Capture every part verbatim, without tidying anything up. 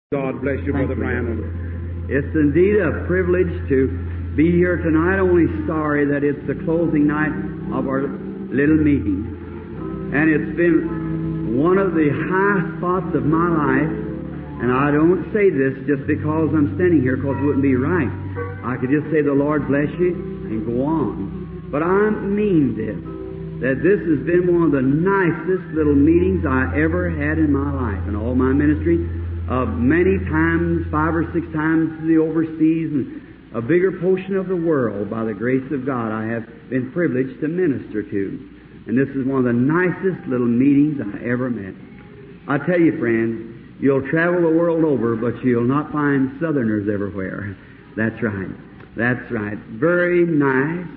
God bless you, Brother Branham. It's indeed a privilege to be here tonight. Only sorry that it's the closing night of our little meeting. And it's been one of the high spots of my life. And I don't say this just because I'm standing here, because it wouldn't be right. I could just say, the Lord bless you, and go on. But I mean this, that this has been one of the nicest little meetings I ever had in my life, in all my ministry. Of many times, five or six times to the overseas, and a bigger portion of the world, by the grace of God, I have been privileged to minister to. And this is one of the nicest little meetings I ever met. I tell you, friends, you'll travel the world over, but you'll not find Southerners everywhere. That's right. That's right. Very nice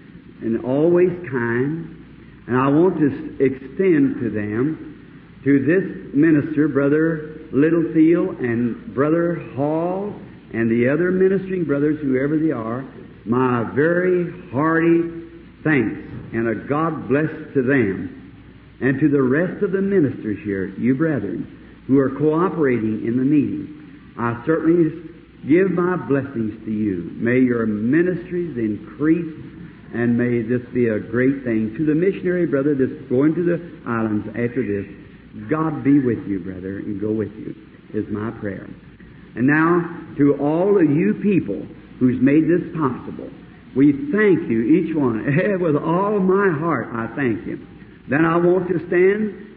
and always kind. And I want to extend to them, to this minister, Brother Littlefield and Brother Hall and the other ministering brothers, whoever they are, my very hearty thanks and a God bless to them, and to the rest of the ministers here, you brethren, who are cooperating in the meeting. I certainly give my blessings to you. May your ministries increase, and may this be a great thing. To the missionary brother that's going to the islands after this, God be with you, brother, and go with you, is my prayer. And now, to all of you people who's made this possible, we thank you, each one. With all my heart, I thank you. Then I want to stand,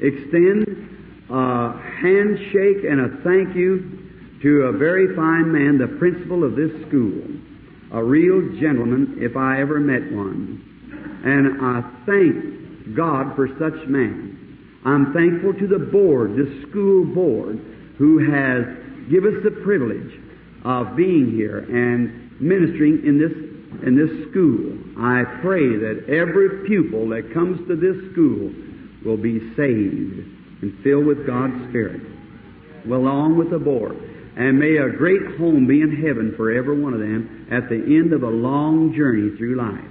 extend a handshake and a thank you to a very fine man, the principal of this school, a real gentleman, if I ever met one. And I thank God for such man. I'm thankful to the board, the school board, who has given us the privilege of being here and ministering in this in this school. I pray that every pupil that comes to this school will be saved and filled with God's Spirit, along with the board. And may a great home be in heaven for every one of them at the end of a long journey through life.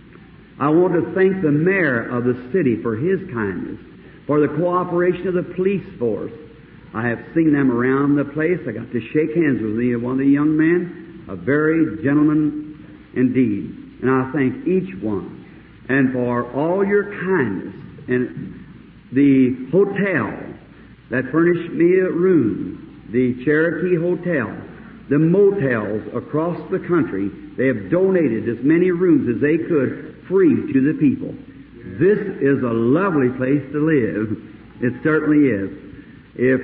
I want to thank the mayor of the city for his kindness, for the cooperation of the police force. I have seen them around the place. I got to shake hands with one of the young men, a very gentleman indeed. And I thank each one. And for all your kindness. And the hotel that furnished me a room, the Cherokee Hotel, the motels across the country, they have donated as many rooms as they could free to the people. This is a lovely place to live. It certainly is. If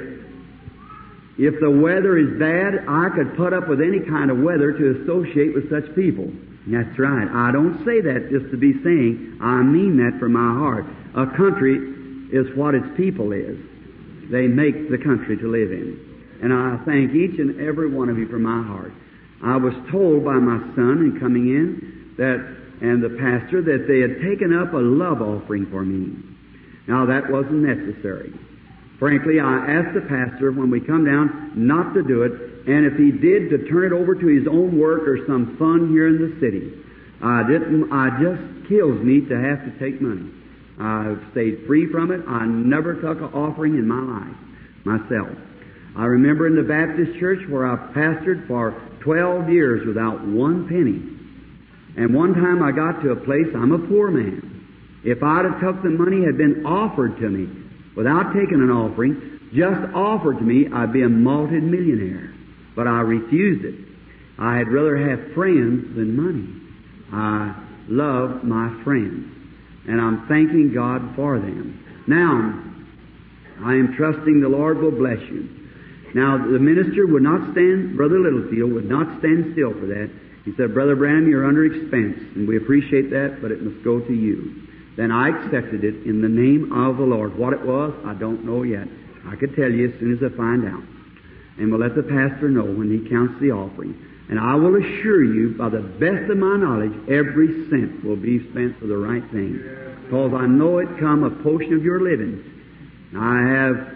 if the weather is bad, I could put up with any kind of weather to associate with such people. That's right. I don't say that just to be saying. I mean that from my heart. A country is what its people is. They make the country to live in. And I thank each and every one of you from my heart. I was told by my son in coming in that and the pastor that they had taken up a love offering for me. Now that wasn't necessary. Frankly, I asked the pastor when we come down not to do it, and if he did, to turn it over to his own work or some fun here in the city. I didn't, I just kills me to have to take money. I've stayed free from it. I never took an offering in my life myself. I remember in the Baptist church where I pastored for twelve years without one penny. And one time I got to a place, I'm a poor man. If I'd have took the money had been offered to me, without taking an offering, just offered to me, I'd be a multi-millionaire. But I refused it. I had rather have friends than money. I love my friends. And I'm thanking God for them. Now, I am trusting the Lord will bless you. Now, the minister would not stand, Brother Littlefield would not stand still for that. He said, Brother Branham, you're under expense, and we appreciate that, but it must go to you. Then I accepted it in the name of the Lord. What it was, I don't know yet. I could tell you as soon as I find out. And we'll let the pastor know when he counts the offering. And I will assure you, by the best of my knowledge, every cent will be spent for the right thing. Because I know it come a portion of your living. I have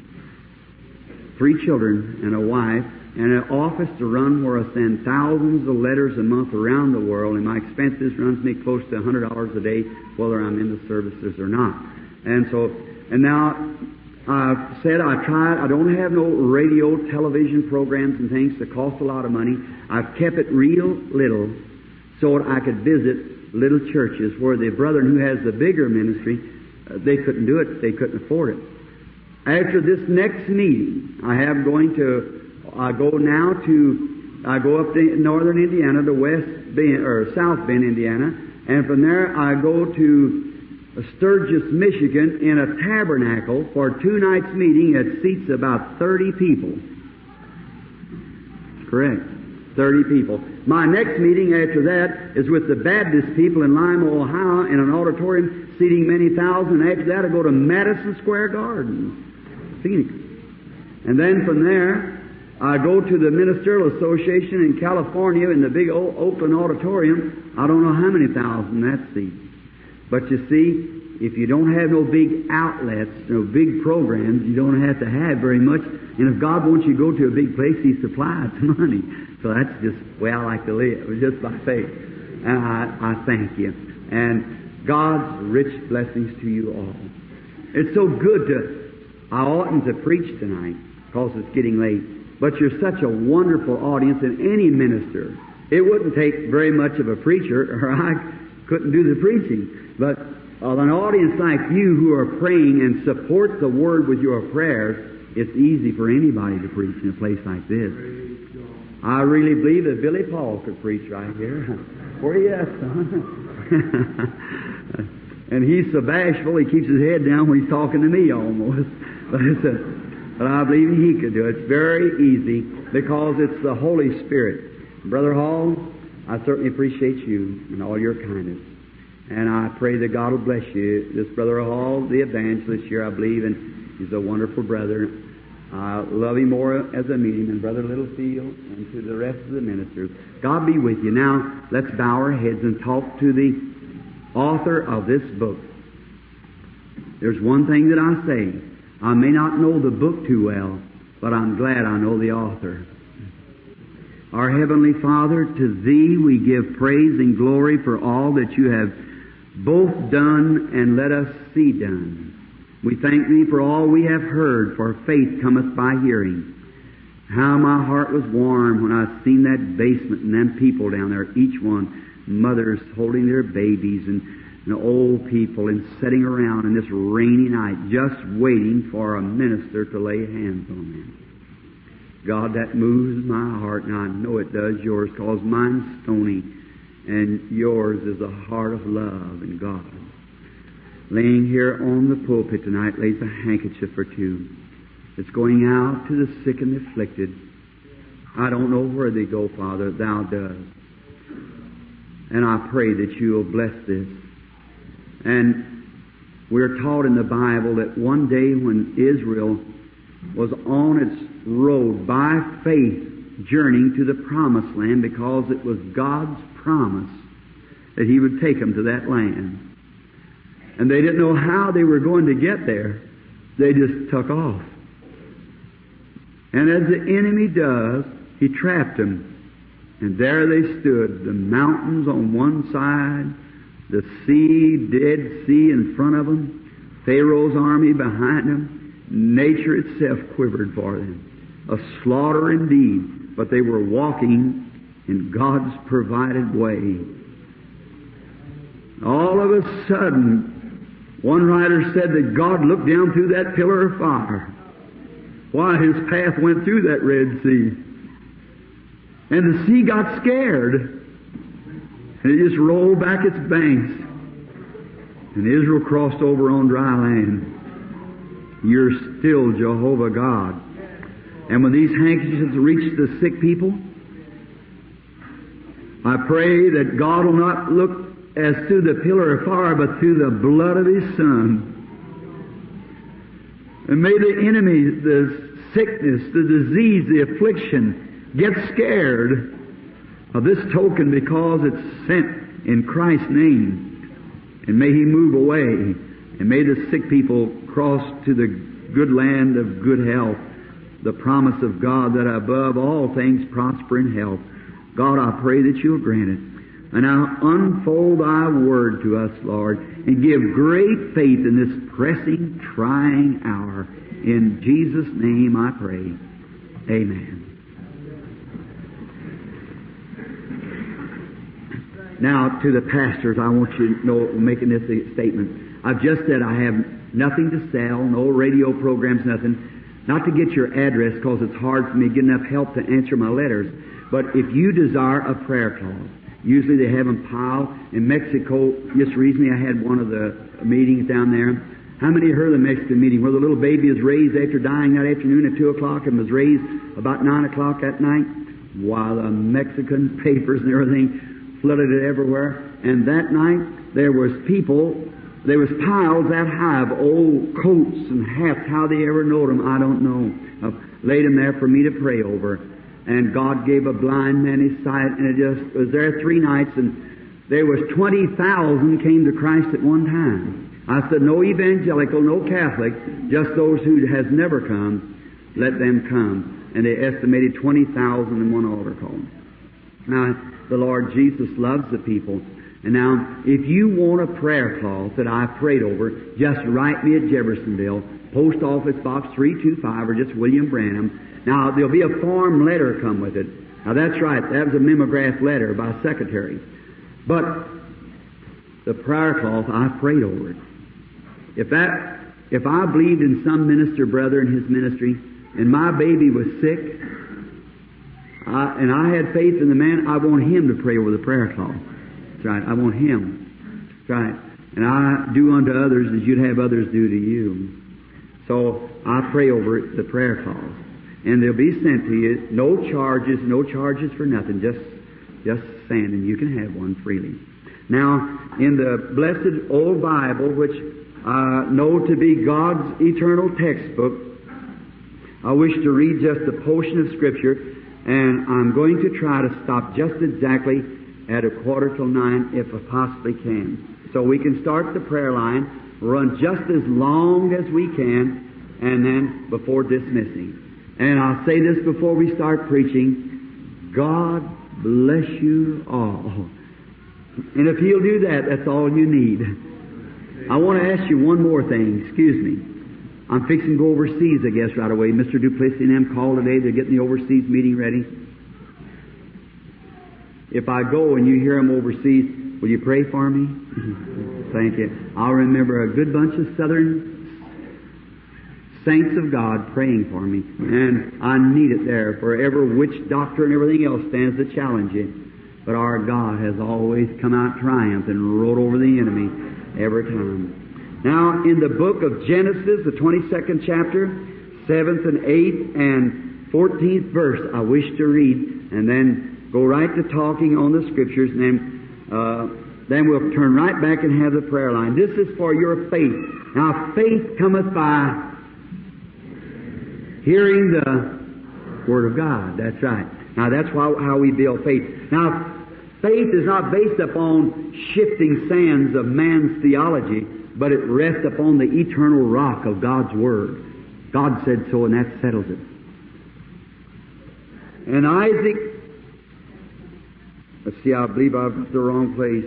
three children and a wife, and an office to run where I send thousands of letters a month around the world, and my expenses runs me close to one hundred dollars a day, whether I'm in the services or not. And so, and now, I've said I tried, I don't have no radio, television programs and things that cost a lot of money. I've kept it real little so that I could visit little churches where the brethren who has the bigger ministry, uh, they couldn't do it, they couldn't afford it. After this next meeting, I have going to, I go now to, I go up to northern Indiana, to West Bend, or South Bend, Indiana, and from there I go to Sturgis, Michigan, in a tabernacle for two nights meeting that seats about thirty people. Correct. thirty people. My next meeting after that is with the Baptist people in Lima, Ohio, in an auditorium seating many thousand. After that I go to Madison Square Garden, Phoenix. And then from there I go to the Ministerial Association in California in the big old Oakland Auditorium. I don't know how many thousand that seats. But you see, if you don't have no big outlets, no big programs, you don't have to have very much. And if God wants you to go to a big place, He supplies money. So that's just the way I like to live, just by faith. And I, I thank you. And God's rich blessings to you all. It's so good to, I oughtn't to preach tonight because it's getting late. But you're such a wonderful audience, and any minister. It wouldn't take very much of a preacher, or I couldn't do the preaching. But of an audience like you who are praying and support the Word with your prayers, it's easy for anybody to preach in a place like this. I really believe that Billy Paul could preach right here. Where are you at, son? And he's so bashful, he keeps his head down when he's talking to me almost. But, it's a, but I believe he could do it. It's very easy because it's the Holy Spirit. Brother Hall, I certainly appreciate you and all your kindness. And I pray that God will bless you. This Brother Hall, the evangelist here, I believe, and he's a wonderful brother. I love him more as I meet him, and Brother Littlefield, and to the rest of the ministers. God be with you. Now, let's bow our heads and talk to the author of this book. There's one thing that I say. I may not know the book too well, but I'm glad I know the author. Our Heavenly Father, to Thee we give praise and glory for all that You have both done and let us see done. We thank Thee for all we have heard, for faith cometh by hearing. How my heart was warm when I seen that basement and them people down there, each one, mothers holding their babies and, and old people, and sitting around in this rainy night just waiting for a minister to lay hands on them. God, that moves my heart, and I know it does yours, because mine's stony, and yours is a heart of love and God. Laying here on the pulpit tonight lays a handkerchief or two. It's going out to the sick and the afflicted. I don't know where they go, Father. Thou dost. And I pray that You will bless this. And we're taught in the Bible that one day when Israel was on its road by faith journeying to the promised land, because it was God's promise that He would take them to that land. And they didn't know how they were going to get there. They just took off. And as the enemy does, he trapped them. And there they stood, the mountains on one side, the sea, Dead Sea in front of them, Pharaoh's army behind them. Nature itself quivered for them. A slaughter indeed, but they were walking in God's provided way. All of a sudden, one writer said that God looked down through that pillar of fire. Why, His path went through that Red Sea. And the sea got scared. And it just rolled back its banks. And Israel crossed over on dry land. You're still Jehovah God. And when these handkerchiefs reach the sick people, I pray that God will not look as through the pillar of fire, but through the blood of His Son. And may the enemy, the sickness, the disease, the affliction, get scared of this token, because it's sent in Christ's name. And may He move away. And may the sick people cross to the good land of good health, the promise of God that above all things prosper in health. God, I pray that You'll grant it. And now unfold Thy word to us, Lord, and give great faith in this pressing, trying hour. In Jesus' name I pray. Amen. Now, to the pastors, I want you to know, making this a statement. I've just said I have nothing to sell, no radio programs, nothing. Not to get your address, because it's hard for me to get enough help to answer my letters. But if you desire a prayer cloth, usually they have them piled. In Mexico, just recently I had one of the meetings down there. How many heard of the Mexican meeting where the little baby is raised after dying that afternoon at two o'clock and was raised about nine o'clock that night? While the Mexican papers and everything flooded it everywhere. And that night there was people, there was piles that high of old coats and hats. How they ever knowed them, I don't know. I've laid them there for me to pray over. And God gave a blind man his sight, and it just was there three nights, and there was twenty thousand came to Christ at one time. I said, no evangelical, no Catholic, just those who has never come, let them come. And they estimated twenty thousand in one altar call. Now, the Lord Jesus loves the people. And now, if you want a prayer cloth that I prayed over, just write me at Jeffersonville, Post Office Box three two five, or just William Branham. Now, there'll be a form letter come with it. Now, that's right. That was a mimeograph letter by a secretary. But the prayer cloth, I prayed over it. If that, if I believed in some minister brother in his ministry, and my baby was sick, I, and I had faith in the man, I want him to pray over the prayer cloth. That's right. I want him. That's right. And I do unto others as you'd have others do to you. So I pray over the prayer cloth. And they'll be sent to you. No charges, no charges for nothing. Just, just send, and you can have one freely. Now, in the blessed old Bible, which I know to be God's eternal textbook, I wish to read just a portion of Scripture, and I'm going to try to stop just exactly at a quarter till nine, if I possibly can. So we can start the prayer line, run just as long as we can, and then before dismissing. And I'll say this before we start preaching. God bless you all. And if He'll do that, that's all you need. I want to ask you one more thing. Excuse me. I'm fixing to go overseas, I guess, right away. Mister Duplessis and them called today. They're getting the overseas meeting ready. If I go and you hear them overseas, will you pray for me? Thank you. I'll remember a good bunch of Southern saints of God praying for me. And I need it there, for every witch doctor and everything else stands to challenge it. But our God has always come out triumph and rode over the enemy every time. Now, in the book of Genesis, the twenty-second chapter, seventh and eighth and fourteenth verse, I wish to read, and then go right to talking on the Scriptures, and then, uh, then we'll turn right back and have the prayer line. This is for your faith. Now, faith cometh by hearing the Word of God. That's right. Now, that's why, how we build faith. Now, faith is not based upon shifting sands of man's theology, but it rests upon the eternal rock of God's Word. God said so, and that settles it. And Isaac, let's see, I believe I'm at the wrong place.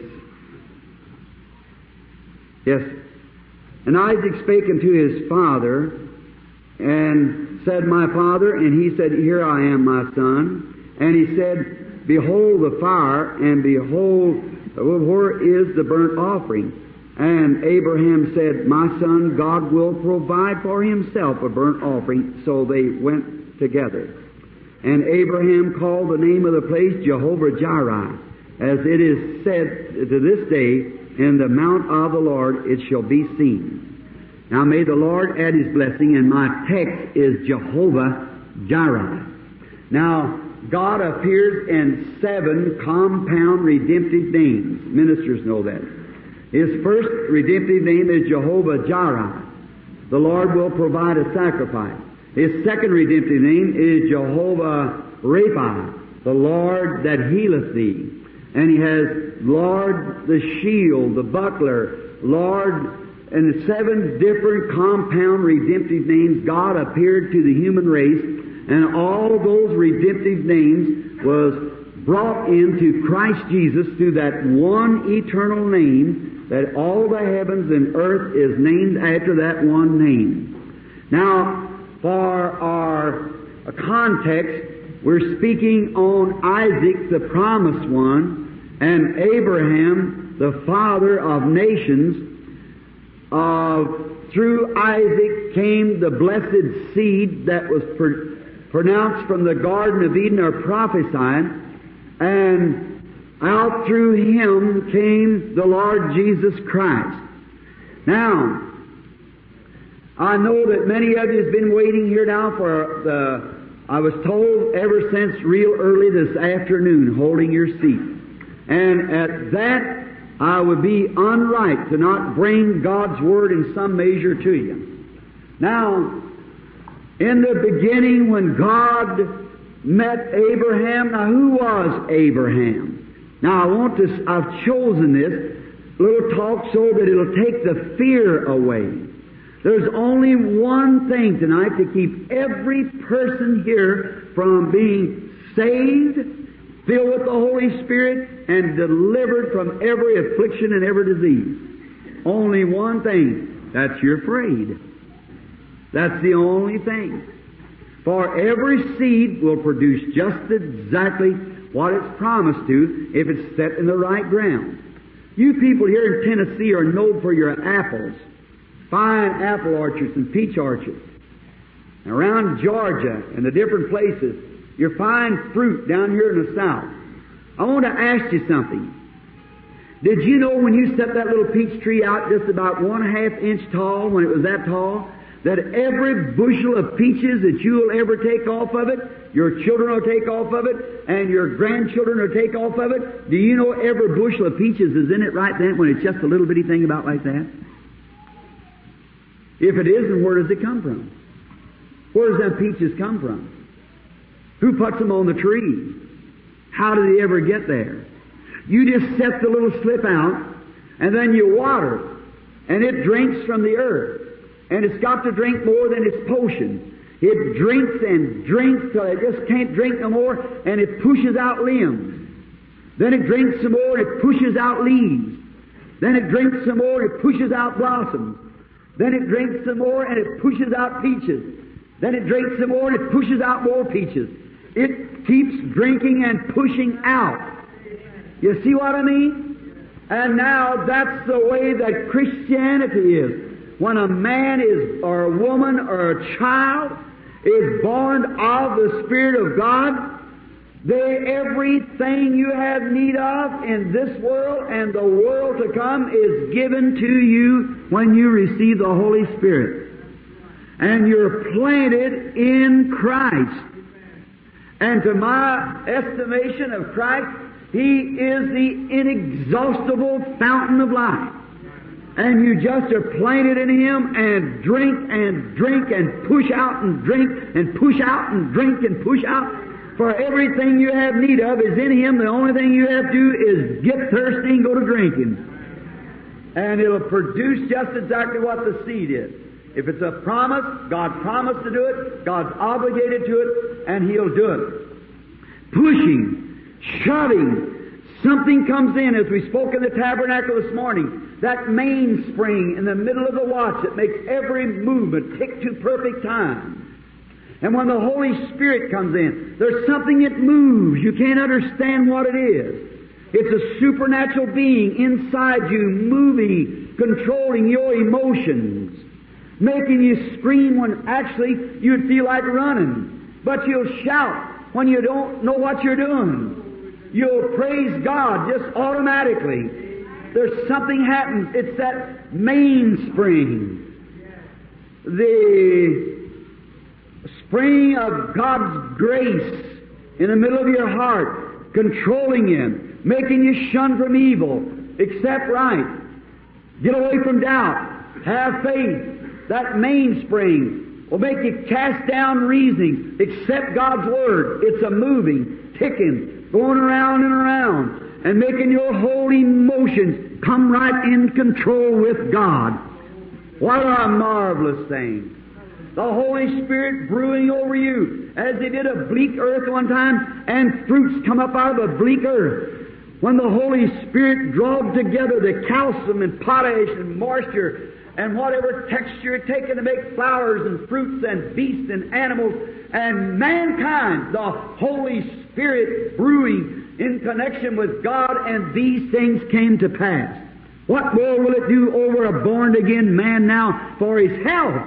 Yes. And Isaac spake unto his father, and said, My father, and he said, Here I am, my son. And he said, Behold the fire, and behold, where is the burnt offering? And Abraham said, My son, God will provide for himself a burnt offering. So they went together. And Abraham called the name of the place Jehovah-Jireh, as it is said to this day, In the mount of the Lord it shall be seen. Now may the Lord add His blessing, and my text is Jehovah-Jireh. Now, God appears in seven compound redemptive names. Ministers know that. His first redemptive name is Jehovah-Jireh. The Lord will provide a sacrifice. His second redemptive name is Jehovah-Rapha, the Lord that healeth thee. And He has Lord the shield, the buckler, Lord, and seven different compound redemptive names. God appeared to the human race, and all those redemptive names was brought into Christ Jesus through that one eternal name, that all the heavens and earth is named after that one name. Now, for our context, we're speaking on Isaac, the promised one, and Abraham, the father of nations. Uh, through Isaac came the blessed seed that was pr- pronounced from the Garden of Eden, or prophesied, and out through him came the Lord Jesus Christ. Now, I know that many of you have been waiting here now for the, I was told ever since real early this afternoon, holding your seat. And at that, I would be unright to not bring God's Word in some measure to you. Now, in the beginning when God met Abraham, now who was Abraham? Now I want to, I've chosen this little talk so that it'll take the fear away. There's only one thing tonight to keep every person here from being saved, filled with the Holy Spirit, and delivered from every affliction and every disease. Only one thing. That's you're afraid. That's the only thing. For every seed will produce just exactly what it's promised to if it's set in the right ground. You people here in Tennessee are known for your apples. Fine apple orchards and peach orchards. And around Georgia and the different places, your fine fruit down here in the South. I want to ask you something. Did you know when you set that little peach tree out just about one half inch tall, when it was that tall, that every bushel of peaches that you'll ever take off of it, your children will take off of it, and your grandchildren will take off of it? Do you know every bushel of peaches is in it right then when it's just a little bitty thing about like that? If it isn't, where does it come from? Where does them peaches come from? Who puts them on the tree? How do they ever get there? You just set the little slip out, and then you water it, and it drinks from the earth. And it's got to drink more than its potion. It drinks and drinks till it just can't drink no more, and it pushes out limbs. Then it drinks some more, and it pushes out leaves. Then it drinks some more, and it pushes out blossoms. Then it drinks some more, and it pushes out peaches. Then it drinks some more, and it pushes out more peaches. It keeps drinking and pushing out. You see what I mean? And now that's the way that Christianity is. When a man is, or a woman, or a child is born of the Spirit of God, they, everything you have need of in this world and the world to come is given to you when you receive the Holy Spirit. And you're planted in Christ. And to my estimation of Christ, He is the inexhaustible fountain of life. And you just are planted in Him and drink and drink and push out and drink and push out and drink and push out. For everything you have need of is in Him. The only thing you have to do is get thirsty and go to drinking. And it'll produce just exactly what the seed is. If it's a promise, God promised to do it, God's obligated to it, and He'll do it. Pushing, shoving, something comes in, as we spoke in the tabernacle this morning, that mainspring in the middle of the watch that makes every movement tick to perfect time. And when the Holy Spirit comes in, there's something that moves. You can't understand what it is. It's a supernatural being inside you, moving, controlling your emotions, making you scream when actually you'd feel like running. But you'll shout when you don't know what you're doing. You'll praise God just automatically. There's something happens. It's that mainspring. The spring of God's grace in the middle of your heart, controlling you, making you shun from evil, accept right, get away from doubt, have faith. That mainspring will make you cast down reasoning, accept God's Word. It's a moving, ticking, going around and around, and making your whole emotions come right in control with God. What a marvelous thing. The Holy Spirit brewing over you, as they did a bleak earth one time, and fruits come up out of a bleak earth. When the Holy Spirit drawed together the calcium and potash and moisture and whatever texture it taken to make flowers and fruits and beasts and animals and mankind, the Holy Spirit brewing in connection with God, and these things came to pass. What more will it do over a born-again man now for his health,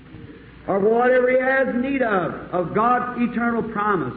or whatever he has need of, of God's eternal promise?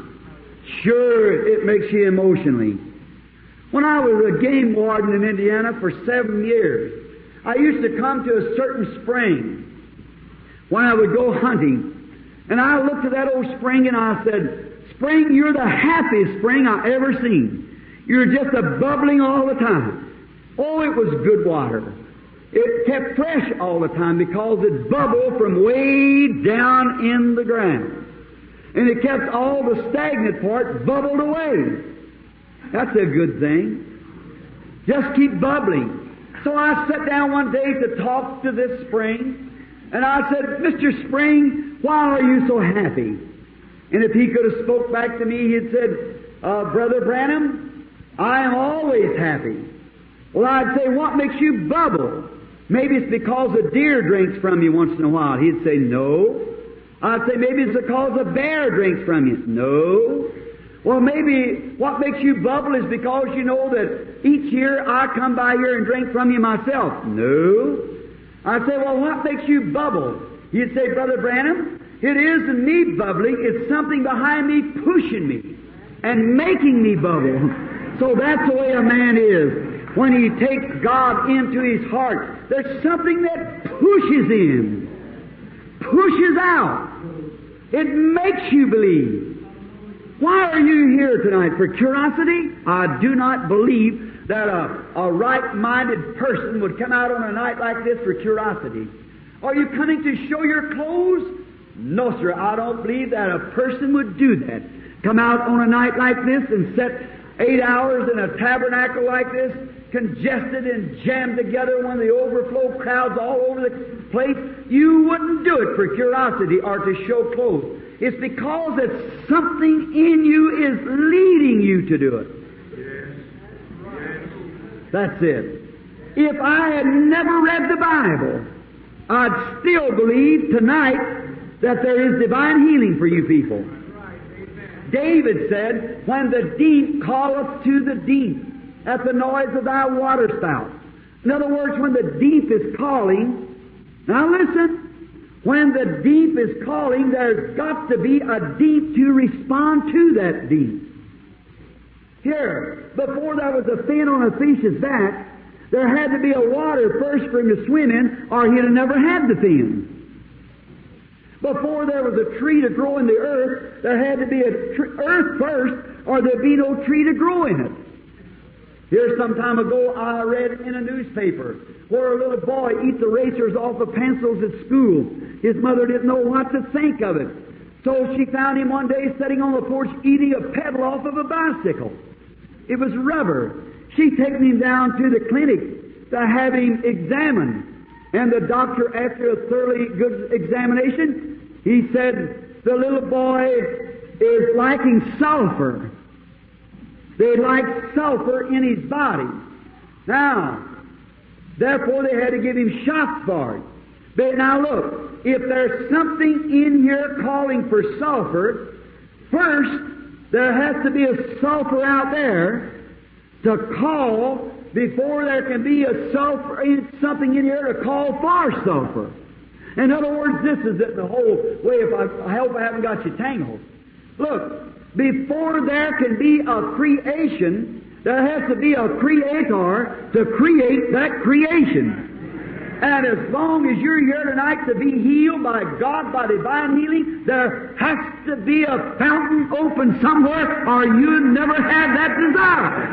Sure, it makes you emotionally. When I was a game warden in Indiana for seven years, I used to come to a certain spring when I would go hunting, and I looked at that old spring and I said, "Spring, you're the happiest spring I ever seen. You're just a bubbling all the time." Oh, it was good water. It kept fresh all the time because it bubbled from way down in the ground. And it kept all the stagnant part bubbled away. That's a good thing. Just keep bubbling. So I sat down one day to talk to this spring, and I said, "Mister Spring, why are you so happy?" And if he could have spoke back to me, he'd said, uh, "Brother Branham, I am always happy." Well, I'd say, "What makes you bubble?" "Maybe it's because a deer drinks from you once in a while." He'd say, "No." I'd say, "Maybe it's because a bear drinks from you." "No." "Well, maybe what makes you bubble is because you know that each year I come by here and drink from you myself." "No." I'd say, "Well, what makes you bubble?" He'd say, "Brother Branham, it isn't me bubbling, it's something behind me pushing me and making me bubble." So that's the way a man is. When he takes God into his heart, there's something that pushes him, pushes out. It makes you believe. Why are you here tonight? For curiosity? I do not believe that a, a right-minded person would come out on a night like this for curiosity. Are you coming to show your clothes? No, sir, I don't believe that a person would do that. Come out on a night like this and sit eight hours in a tabernacle like this, congested and jammed together, one of the overflow crowds all over the place. You wouldn't do it for curiosity or to show clothes. It's because it's something in you is leading you to do it. That's it. If I had never read the Bible, I'd still believe tonight that there is divine healing for you people. David said, "When the deep calleth to the deep, at the noise of thy waterspout." In other words, when the deep is calling, now listen, when the deep is calling, there's got to be a deep to respond to that deep. Here, before there was a fin on a fish's back, there had to be a water first for him to swim in, or he'd have never had the fin. Before there was a tree to grow in the earth, there had to be a tr- earth first, or there'd be no tree to grow in it. Here, some time ago, I read in a newspaper where a little boy eats erasers off of pencils at school. His mother didn't know what to think of it. So she found him one day sitting on the porch eating a pedal off of a bicycle. It was rubber. She'd taken him down to the clinic to have him examined. And the doctor, after a thoroughly good examination, he said, "The little boy is liking sulfur. They like sulfur in his body." Now, therefore they had to give him shots for it. But now look, if there's something in here calling for sulfur, first there has to be a sulfur out there to call before there can be a sulfur, something in here to call for sulfur. In other words, this is it, the whole way. If I, I hope I haven't got you tangled. Look. Before there can be a creation, there has to be a creator to create that creation. And as long as you're here tonight to be healed by God, by divine healing, there has to be a fountain open somewhere, or you'd never have that desire.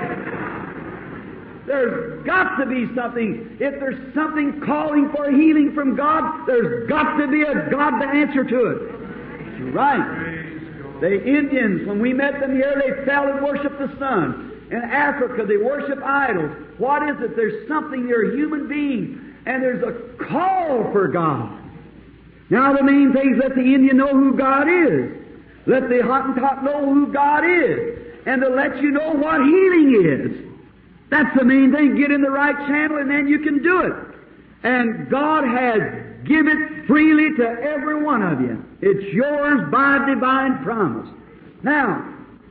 There's got to be something. If there's something calling for healing from God, there's got to be a God to answer to it. That's right. The Indians, when we met them here, they fell and worshiped the sun. In Africa, they worship idols. What is it? There's something, you're a human being, and there's a call for God. Now the main thing is let the Indian know who God is. Let the Hottentot know who God is. And to let you know what healing is. That's the main thing. Get in the right channel, and then you can do it. And God has given it freely to every one of you. It's yours by divine promise. Now,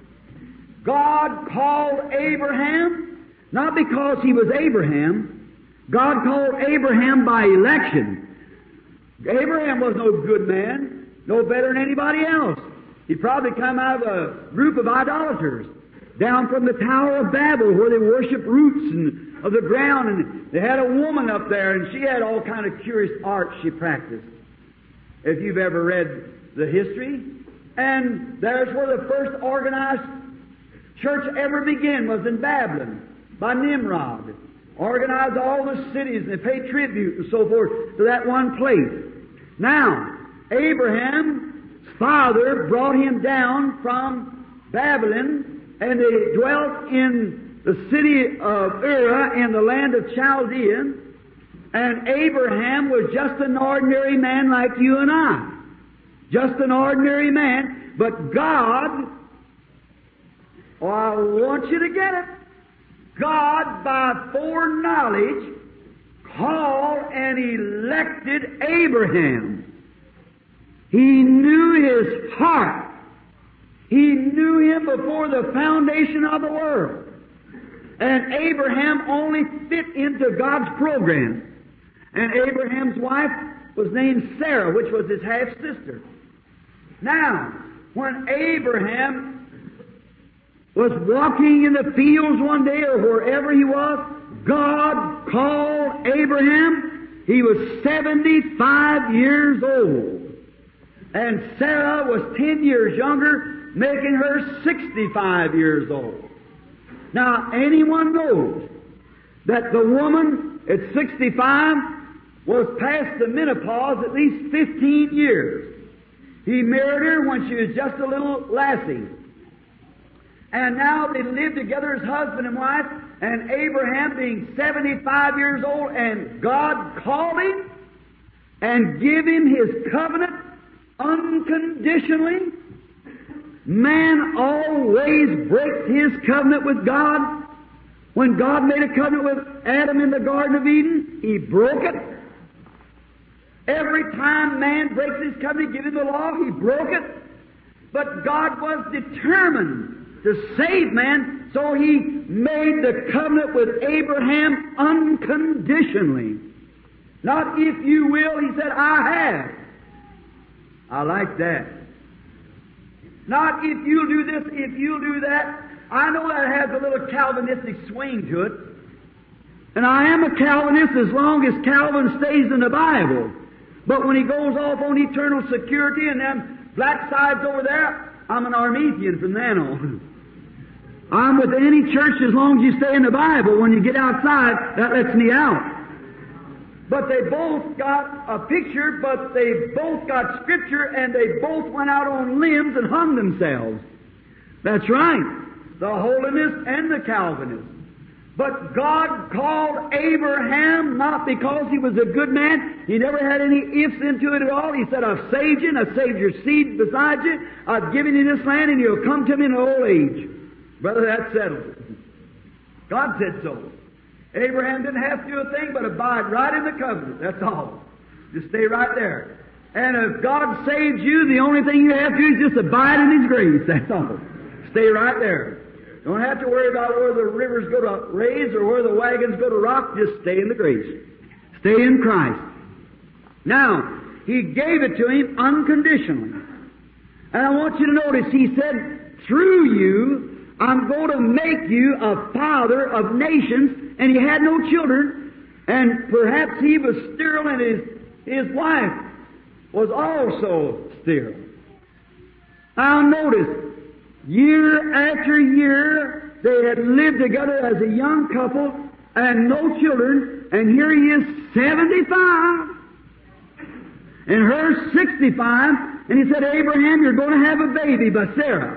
God called Abraham, not because he was Abraham. God called Abraham by election. Abraham was no good man, no better than anybody else. He probably come out of a group of idolaters, down from the Tower of Babel, where they worshiped roots and of the ground, and they had a woman up there, and she had all kind of curious arts she practiced. If you've ever read the history, and there's where the first organized church ever began, was in Babylon by Nimrod. Organized all the cities, and they paid tribute and so forth to that one place. Now, Abraham's father brought him down from Babylon, and they dwelt in the city of Ur in the land of Chaldea, and Abraham was just an ordinary man like you and I. Just an ordinary man, but God, oh, I want you to get it. God, by foreknowledge, called and elected Abraham. He knew his heart. He knew him before the foundation of the world. And Abraham only fit into God's program. And Abraham's wife was named Sarah, which was his half-sister. Now, when Abraham was walking in the fields one day or wherever he was, God called Abraham. He was seventy-five years old. And Sarah was ten years younger, making her sixty-five years old. Now, anyone knows that the woman at sixty-five was past the menopause at least fifteen years. He married her when she was just a little lassie. And now they live together as husband and wife, and Abraham being seventy-five years old, and God called him and give him his covenant unconditionally. Man always breaks his covenant with God. When God made a covenant with Adam in the Garden of Eden, he broke it. Every time man breaks his covenant, give him the law, he broke it. But God was determined to save man, so he made the covenant with Abraham unconditionally. Not if you will, he said, I have. I like that. Not if you'll do this, if you'll do that. I know that has a little Calvinistic swing to it. And I am a Calvinist as long as Calvin stays in the Bible. But when he goes off on eternal security and them black sides over there, I'm an Arminian from then on. I'm with any church as long as you stay in the Bible. When you get outside, that lets me out. But they both got a picture, but they both got Scripture, and they both went out on limbs and hung themselves. That's right. The holiness and the Calvinist. But God called Abraham not because he was a good man. He never had any ifs into it at all. He said, I've saved you, and I've saved your seed beside you. I've given you this land, and you'll come to me in old age. Brother, that's settled. God said so. Abraham didn't have to do a thing but abide right in the covenant. That's all. Just stay right there. And if God saves you, the only thing you have to do is just abide in His grace. That's all. Stay right there. Don't have to worry about where the rivers go to raise or where the wagons go to rock. Just stay in the grace. Stay in Christ. Now, He gave it to him unconditionally. And I want you to notice, He said, through you, I'm going to make you a father of nations. And he had no children. And perhaps he was sterile, and his, his wife was also sterile. Now notice, year after year, they had lived together as a young couple and no children, and here he is seventy-five, and her sixty-five, and he said, Abraham, you're going to have a baby by Sarah.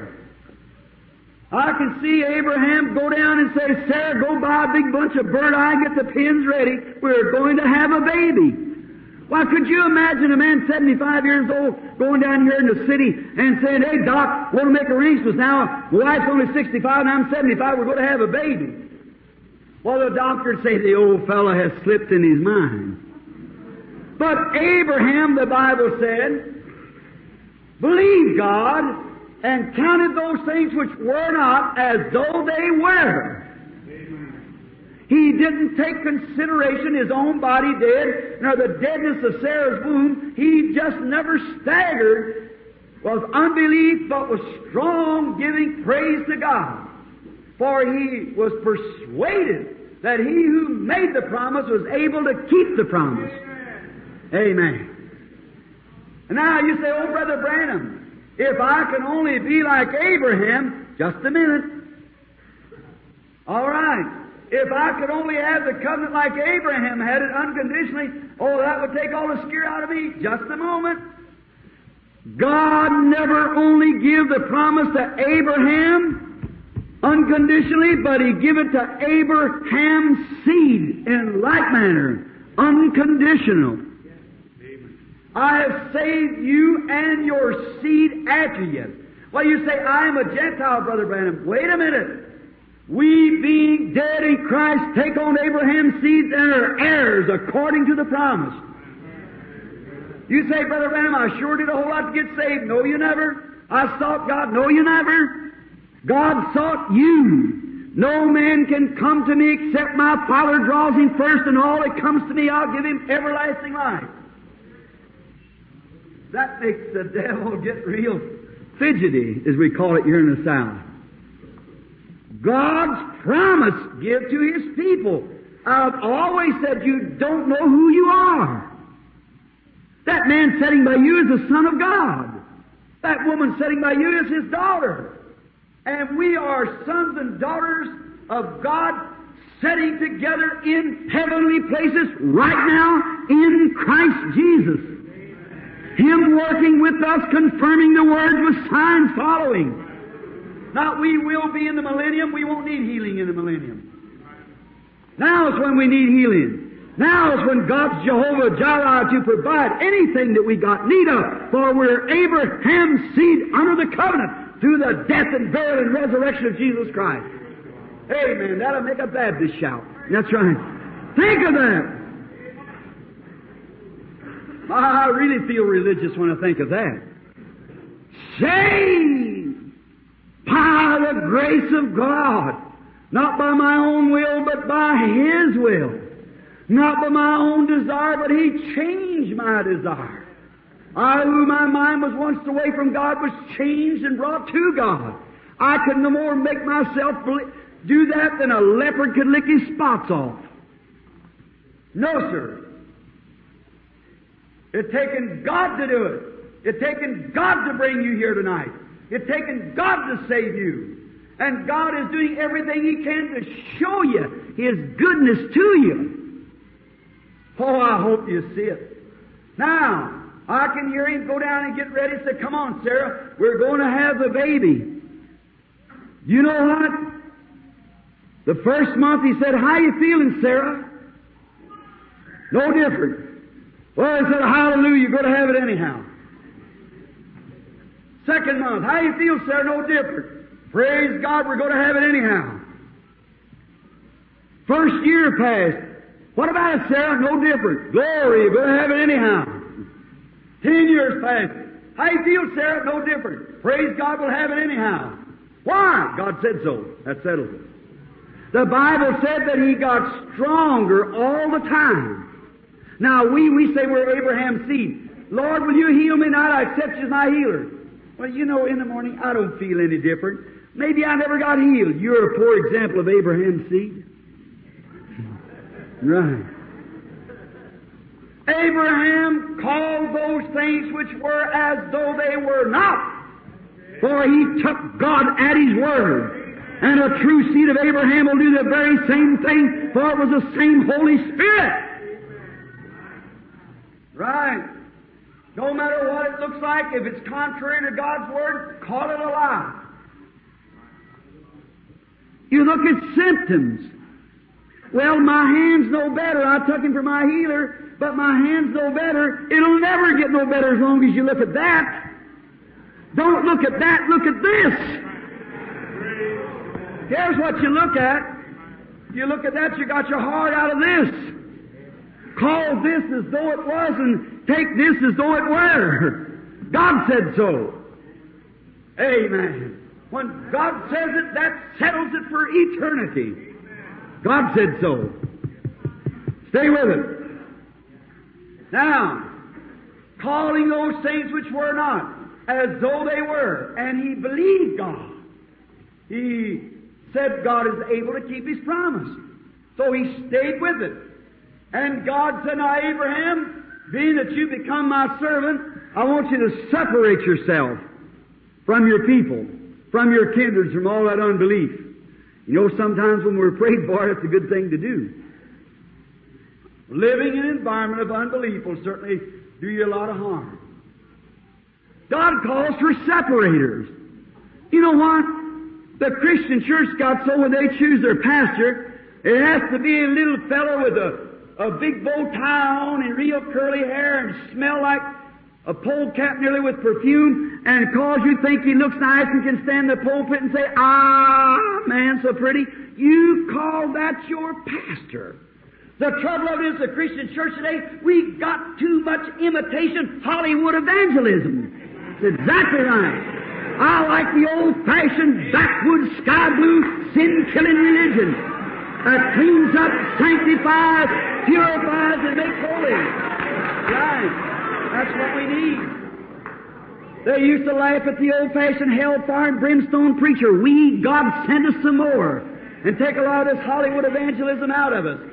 I can see Abraham go down and say, Sarah, go buy a big bunch of burnt eye, get the pins ready, we're going to have a baby. Why, could you imagine a man seventy-five years old going down here in the city and saying, hey, Doc, want to make arrangements now? My wife's only sixty-five and I'm seventy-five, we're going to have a baby. Well, the doctor would say the old fellow has slipped in his mind. But Abraham, the Bible said, believed God and counted those things which were not as though they were. He didn't take consideration his own body dead, nor the deadness of Sarah's womb. He just never staggered, was unbelief, but was strong, giving praise to God. For he was persuaded that he who made the promise was able to keep the promise. Amen. And now you say, oh, Brother Branham, if I can only be like Abraham, just a minute. All right. If I could only have the covenant like Abraham had it unconditionally, oh, that would take all the scare out of me. Just a moment. God never only gave the promise to Abraham unconditionally, but He gave it to Abraham's seed in like manner, unconditional. I have saved you and your seed after you. Well, you say, I am a Gentile, Brother Branham. Wait a minute. We, being dead in Christ, take on Abraham's seeds and are heirs according to the promise. You say, Brother Branham, I sure did a whole lot to get saved. No, you never. I sought God. No, you never. God sought you. No man can come to me except my Father draws him first, and all that comes to me I'll give him everlasting life. That makes the devil get real fidgety, as we call it here in the South. God's promise give to His people. I've always said you don't know who you are. That man sitting by you is the Son of God. That woman sitting by you is His daughter. And we are sons and daughters of God sitting together in heavenly places right now in Christ Jesus. Him working with us, confirming the Word with signs following. Now, we will be in the millennium. We won't need healing in the millennium. Now is when we need healing. Now is when God's Jehovah Jireh to provide anything that we got need of. For we're Abraham's seed under the covenant through the death and burial and resurrection of Jesus Christ. Amen. That'll make a Baptist shout. That's right. Think of that. I really feel religious when I think of that. Saved by the grace of God, not by my own will, but by His will. Not by my own desire, but He changed my desire. I, who my mind was once away from God, was changed and brought to God. I could no more make myself do that than a leopard could lick his spots off. No, sir. It's taken God to do it. It's taken God to bring you here tonight. It's taken God to save you. And God is doing everything He can to show you His goodness to you. Oh, I hope you see it. Now, I can hear Him go down and get ready and say, come on, Sarah, we're going to have the baby. You know what? The first month He said, how you feeling, Sarah? No different. Well, He said, hallelujah, you're going to have it anyhow. Second month, how you feel, Sarah? No different. Praise God, we're going to have it anyhow. First year passed. What about it, Sarah? No different. Glory, you're going to have it anyhow. Ten years passed. How you feel, Sarah? No different. Praise God, we'll have it anyhow. Why? God said so. That settles it. The Bible said that he got stronger all the time. Now, we, we say we're Abraham's seed. Lord, will you heal me tonight? I accept you as my healer. Well, you know, in the morning, I don't feel any different. Maybe I never got healed. You're a poor example of Abraham's seed. Right. Abraham called those things which were as though they were not. For he took God at His word. And a true seed of Abraham will do the very same thing, for it was the same Holy Spirit. Right. No matter what it looks like, if it's contrary to God's Word, call it a lie. You look at symptoms. Well, my hand's no better. I took Him for my healer, but my hand's no better. It'll never get no better as long as you look at that. Don't look at that, look at this. Here's what you look at. You look at that, you got your heart out of this. call this as though it was and take this as though it were. God said so. Amen. When God says it, that settles it for eternity. God said so. Stay with it. Now, calling those things which were not as though they were, and he believed God. He said God is able to keep His promise. So he stayed with it. And God said, now Abraham, being that you become my servant, I want you to separate yourself from your people, from your kindreds, from all that unbelief. You know, sometimes when we're prayed for, it's a good thing to do. Living in an environment of unbelief will certainly do you a lot of harm. God calls for separators. You know what? The Christian church got so when they choose their pastor, it has to be a little fellow with a, a big bow tie on and real curly hair and smell like a polecat nearly with perfume, and cause you think he looks nice and can stand the pulpit and say, ah, man, so pretty. You call that your pastor. The trouble of it is the Christian church today, we got too much imitation Hollywood evangelism. That's exactly right. I like the old-fashioned, backwoods, sky-blue, sin-killing religion that cleans up, sanctifies, purifies, and makes holy. Right. That's what we need. They used to laugh at the old-fashioned hellfire and brimstone preacher. We, God, send us some more and take a lot of this Hollywood evangelism out of us.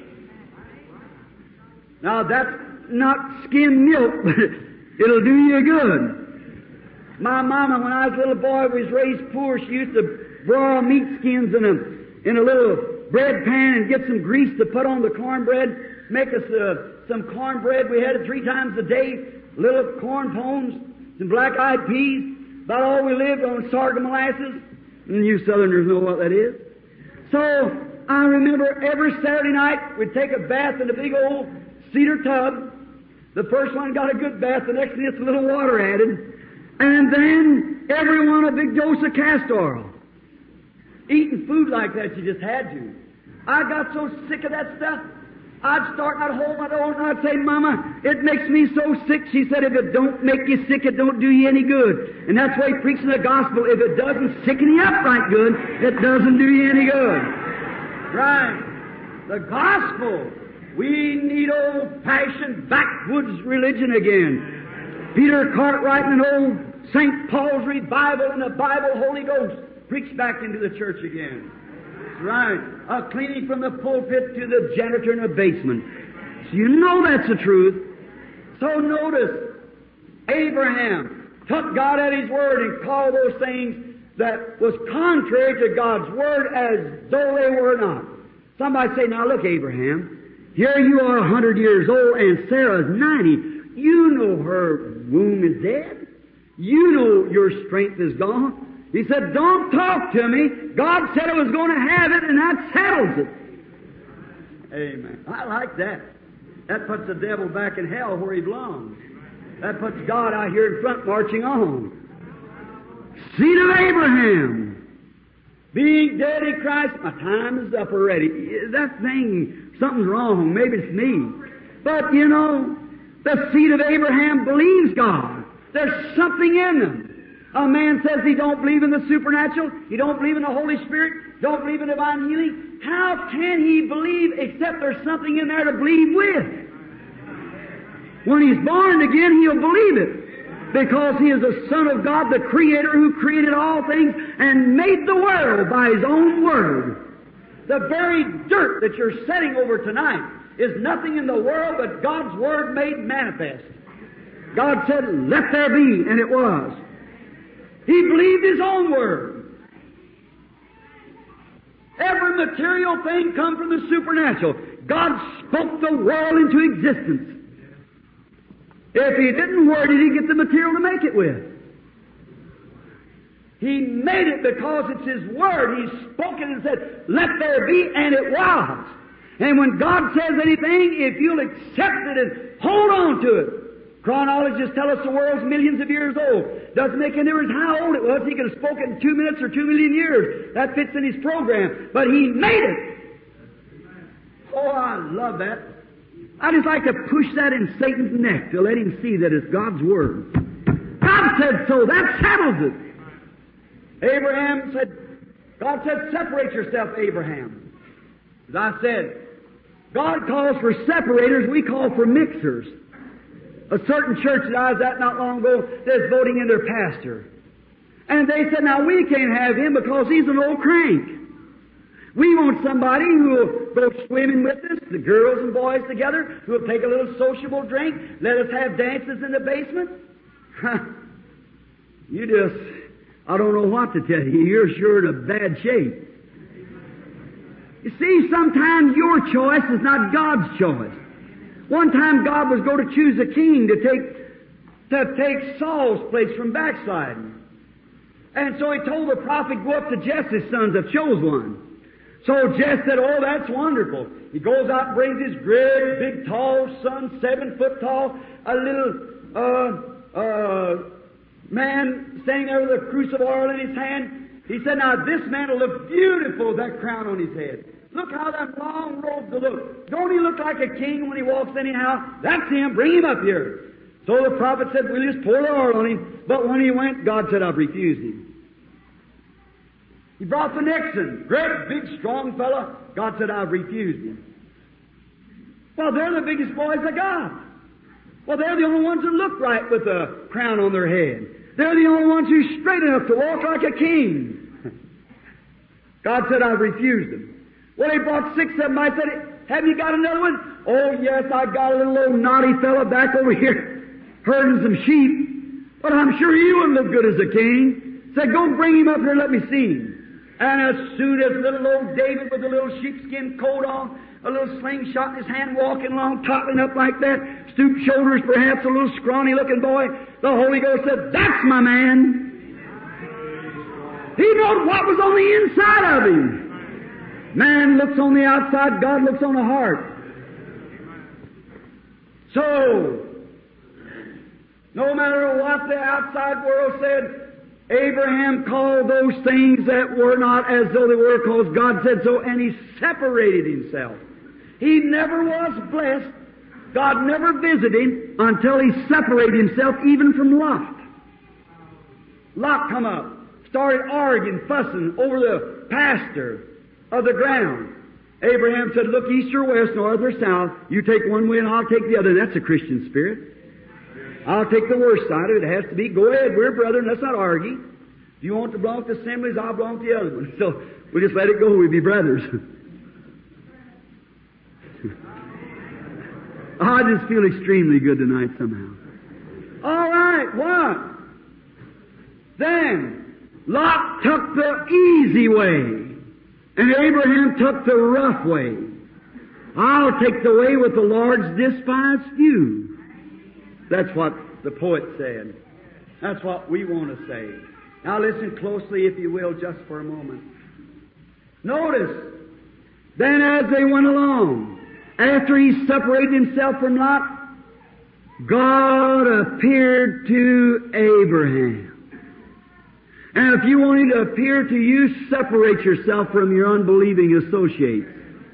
Now, that's not skim milk, but it'll do you good. My mama, when I was a little boy, was raised poor. She used to broil meat skins in a, in a little bread pan and get some grease to put on the cornbread, make us uh, some cornbread. We had it three times a day, little corn pones, some black-eyed peas. About all we lived on, sorghum molasses. And you Southerners know what that is. So I remember every Saturday night we'd take a bath in a big old cedar tub. The first one got a good bath, the next one gets a little water added. And then everyone a big dose of castor oil. Eating food like that, you just had to. I got so sick of that stuff, I'd start and I'd hold my nose and I'd say, Mama, it makes me so sick. She said, if it don't make you sick, it don't do you any good. And that's why preaching the gospel, if it doesn't sicken you up right good, it doesn't do you any good. Right. The gospel. We need old-fashioned backwoods religion again. Peter Cartwright and an old Saint Paul's revival and the Bible Holy Ghost preached back into the church again. That's right. A cleaning from the pulpit to the janitor in the basement. So you know that's the truth. So notice, Abraham took God at His word and called those things that was contrary to God's word as though they were not. Somebody say, now look, Abraham, here you are a hundred years old and Sarah's ninety. You know her womb is dead. You know your strength is gone. He said, don't talk to me. God said I was going to have it, and that settles it. Amen. I like that. That puts the devil back in hell where he belongs. That puts God out here in front marching on. Seed of Abraham. Being dead in Christ. My time is up already. That thing, something's wrong. Maybe it's me. But, you know, the seed of Abraham believes God. There's something in them. A man says he don't believe in the supernatural, he don't believe in the Holy Spirit, don't believe in divine healing. How can he believe except there's something in there to believe with? When he's born again, he'll believe it. Because he is the Son of God, the Creator who created all things and made the world by His own Word. The very dirt that you're sitting over tonight is nothing in the world but God's Word made manifest. God said, let there be, and it was. He believed His own Word. Every material thing come from the supernatural. God spoke the world into existence. If He didn't, where did He get the material to make it with? He made it because it's His Word. He spoke it and said, let there be, and it was. And when God says anything, if you'll accept it and hold on to it. Chronologists tell us the world's millions of years old. Doesn't make any difference how old it was. He could have spoken in two minutes or two million years. That fits in His program. But He made it. Oh, I love that. I just like to push that in Satan's neck to let him see that it's God's Word. God said so. That settles it. Abraham said, God said, separate yourself, Abraham. As I said, God calls for separators, we call for mixers. A certain church that I was at not long ago, they're voting in their pastor. And they said, now we can't have him because he's an old crank. We want somebody who will go swimming with us, the girls and boys together, who will take a little sociable drink, let us have dances in the basement. You just, I don't know what to tell you. You're sure in a bad shape. You see, sometimes your choice is not God's choice. One time God was going to choose a king to take, to take Saul's place from backsliding. And so he told the prophet, go up to Jesse's sons, I've chose one. So Jesse said, oh, that's wonderful. He goes out and brings his great, big, tall son, seven foot tall, a little, uh, uh, man standing there with a cruse of oil in his hand. He said, now this man will look beautiful with that crown on his head. Look how that long robe to look. Don't he look like a king when he walks anyhow? That's him. Bring him up here. So the prophet said, we'll just pour the oil on him. But when he went, God said, I've refused him. He brought the next one. Great, big, strong fellow. God said, I've refused him. Well, they're the biggest boys of God. Well, they're the only ones that look right with a crown on their head. They're the only ones who're straight enough to walk like a king. God said, I've refused them. Well, he brought six of them. I said, have you got another one? Oh, yes, I got a little old naughty fella back over here herding some sheep. But I'm sure he wouldn't look good as a king. Said, go bring him up here and let me see him. And as soon as little old David with a little sheepskin coat on, a little slingshot in his hand, walking along, toppling up like that, stooped shoulders perhaps, a little scrawny-looking boy, the Holy Ghost said, that's my man. He knew what was on the inside of him. Man looks on the outside, God looks on the heart. So, no matter what the outside world said, Abraham called those things that were not as though they were, because God said so, and he separated himself. He never was blessed. God never visited him until he separated himself even from Lot. Lot come up, started arguing, fussing over the pasture of the ground. Abraham said, look, east or west, north or south, you take one way and I'll take the other. That's a Christian spirit. I'll take the worst side of it. It has to be, go ahead, we're brethren, let's not argue. If you want to belong to assemblies, I'll belong to the other one. So we'll just let it go, we'll be brothers. I just feel extremely good tonight somehow. All right, what? Then Lot took the easy way, and Abraham took the rough way. I'll take the way with the Lord's despised few. That's what the poet said. That's what we want to say. Now listen closely, if you will, just for a moment. Notice, then as they went along, after he separated himself from Lot, God appeared to Abraham. And if you want him to appear to you, separate yourself from your unbelieving associates.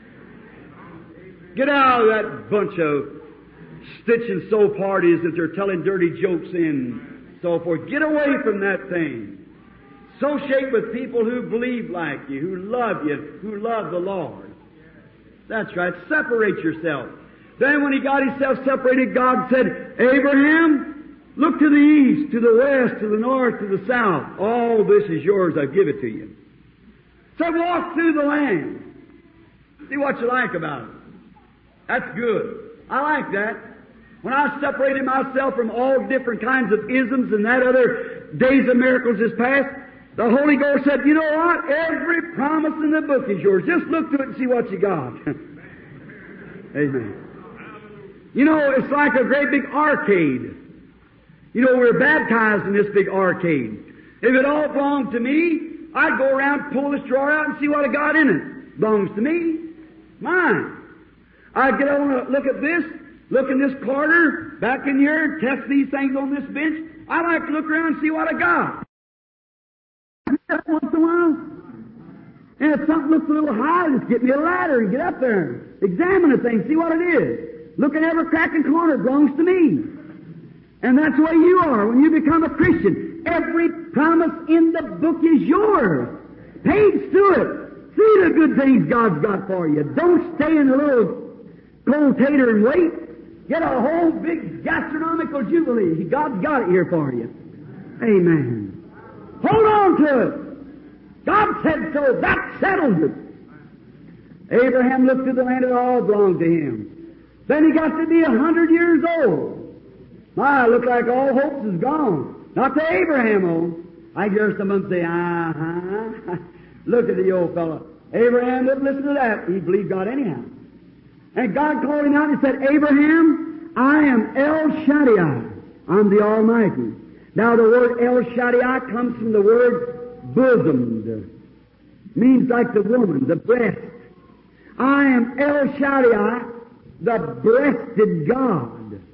Get out of that bunch of stitch and sew parties that they're telling dirty jokes in, so forth. Get away from that thing. Associate with people who believe like you, who love you, who love the Lord. That's right. Separate yourself. Then when he got himself separated, God said, Abraham, look to the east, to the west, to the north, to the south. All this is yours. I give it to you. So walk through the land. See what you like about it. That's good. I like that. When I separated myself from all different kinds of isms and that other days of miracles is past, the Holy Ghost said, you know what? Every promise in the book is yours. Just look to it and see what you got. Amen. You know, it's like a great big arcade. You know, we're baptized in this big arcade. If it all belonged to me, I'd go around, pull this drawer out and see what I got in it. Belongs to me. Mine. I'd get on and look at this, look in this corner, back in here, test these things on this bench. I like to look around and see what I got. Once in a while. And if something looks a little high, just get me a ladder and get up there. Examine the thing, see what it is. Look at every crack and corner belongs to me. And that's the way you are when you become a Christian. Every promise in the book is yours. Paid to it. See the good things God's got for you. Don't stay in a little cold tater and wait. Get a whole big gastronomical jubilee. God's got it here for you. Amen. Hold on to it. God said so. That settles it. Abraham looked to the land and all belonged to him. Then he got to be a hundred years old. My, look like all hopes is gone. Not to Abraham, oh. I hear someone say, uh-huh. Look at the old fellow. Abraham didn't listen to that. He believed God anyhow. And God called him out and said, Abraham, I am El Shaddai. I'm the Almighty. Now the word El Shaddai comes from the word bosomed. Means like the woman, the breast. I am El Shaddai, the breasted God.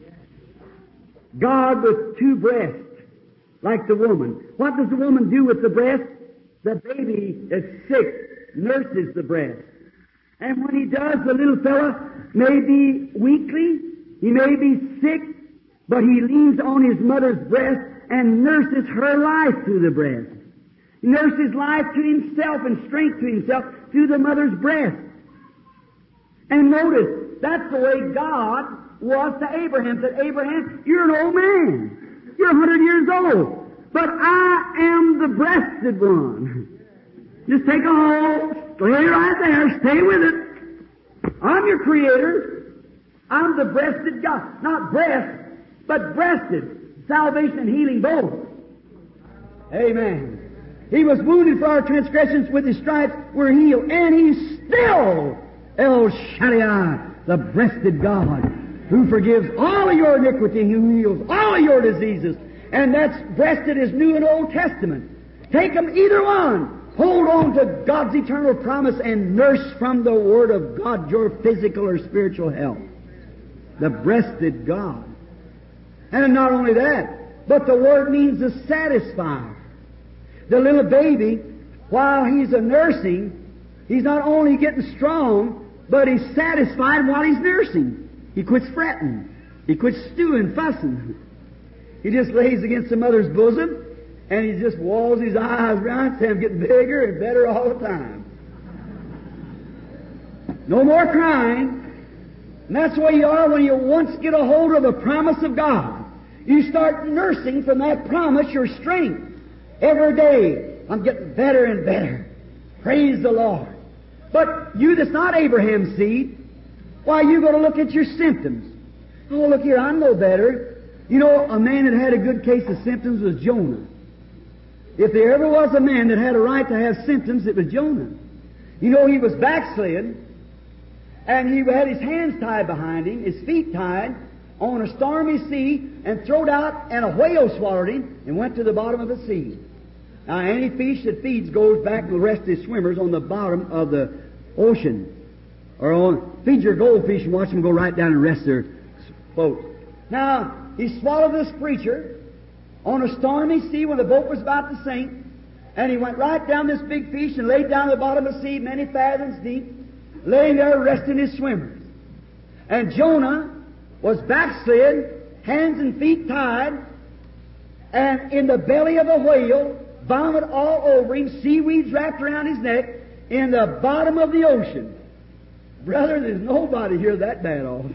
God with two breasts, like the woman. What does the woman do with the breast? The baby that's sick nurses the breast. And when he does, the little fella may be weakly, he may be sick, but he leans on his mother's breast and nurses her life through the breast. He nurses life to himself and strength to himself through the mother's breast. And notice, that's the way God was to Abraham. Said, Abraham, you're an old man. You're a hundred years old. But I am the breasted one. Just take a hold. Stay right there. Stay with it. I'm your creator. I'm the breasted God. Not breast, but breasted. Salvation and healing both. Amen. He was wounded for our transgressions. With his stripes we're healed. And he's still El Shaddai, the breasted God, who forgives all of your iniquity, who heals all of your diseases. And that's breasted is New and Old Testament. Take them, either one. Hold on to God's eternal promise and nurse from the Word of God your physical or spiritual health. The breasted God. And not only that, but the word means to satisfy. The little baby, while he's a nursing, he's not only getting strong, but he's satisfied while he's nursing. He quits fretting. He quits stewing, fussing. He just lays against the mother's bosom, and he just walls his eyes around, saying, I'm getting bigger and better all the time. No more crying. And that's the way you are when you once get a hold of a promise of God. You start nursing from that promise your strength. Every day, I'm getting better and better. Praise the Lord. But you that's not Abraham's seed, why, you got to look at your symptoms. Oh, look here, I know better. You know, a man that had a good case of symptoms was Jonah. If there ever was a man that had a right to have symptoms, it was Jonah. You know, he was backslid, and he had his hands tied behind him, his feet tied, on a stormy sea, and thrown out, and a whale swallowed him, and went to the bottom of the sea. Now, any fish that feeds goes back to the rest of his swimmers on the bottom of the ocean. Or on, feed your goldfish and watch them go right down and rest their boat. Now, he swallowed this preacher on a stormy sea when the boat was about to sink, and he went right down this big fish and laid down at the bottom of the sea, many fathoms deep, laying there resting his swimmers. And Jonah was backslid, hands and feet tied, and in the belly of a whale, vomit all over him, seaweeds wrapped around his neck, in the bottom of the ocean. Brother, there's nobody here that bad off.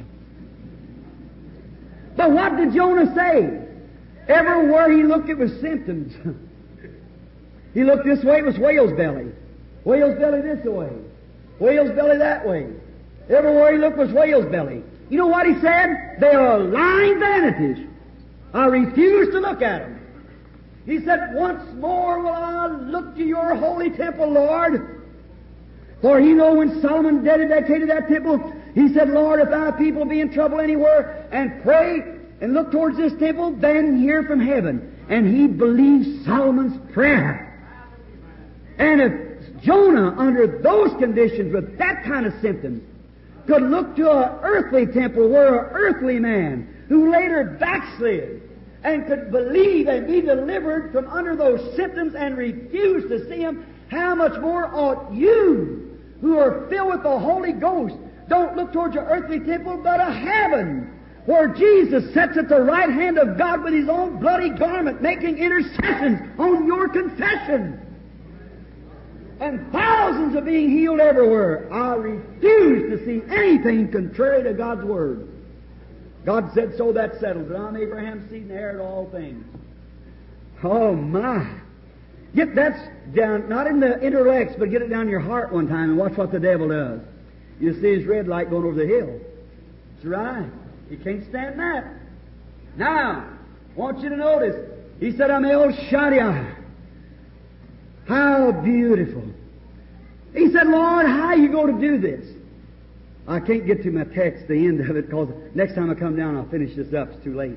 But what did Jonah say? Everywhere he looked, it was symptoms. He looked this way, it was whale's belly. Whale's belly this way. Whale's belly that way. Everywhere he looked was whale's belly. You know what he said? They are lying vanities. I refuse to look at them. He said, once more will I look to your holy temple, Lord. For he know when Solomon dedicated that temple, he said, Lord, if thy people be in trouble anywhere, and pray and look towards this temple, then hear from heaven. And he believed Solomon's prayer. And if Jonah, under those conditions, with that kind of symptoms, could look to an earthly temple where an earthly man, who later backslid, and could believe and be delivered from under those symptoms and refuse to see Him, how much more ought you, who are filled with the Holy Ghost, Don't look towards your earthly temple, but a heaven, where Jesus sits at the right hand of God with His own bloody garment, making intercessions on your confession. And thousands are being healed everywhere. I refuse to see anything contrary to God's Word. God said so, that settles it. I'm Abraham's seed and heir of all things. Oh, my. Get that down, not in the intellects, but get it down in your heart one time and watch what the devil does. You see his red light going over the hill. That's right. He can't stand that. Now, I want you to notice, he said, I'm El Shaddai. How beautiful. He said, Lord, how are you going to do this? I can't get to my text, the end of it, because next time I come down, I'll finish this up. It's too late.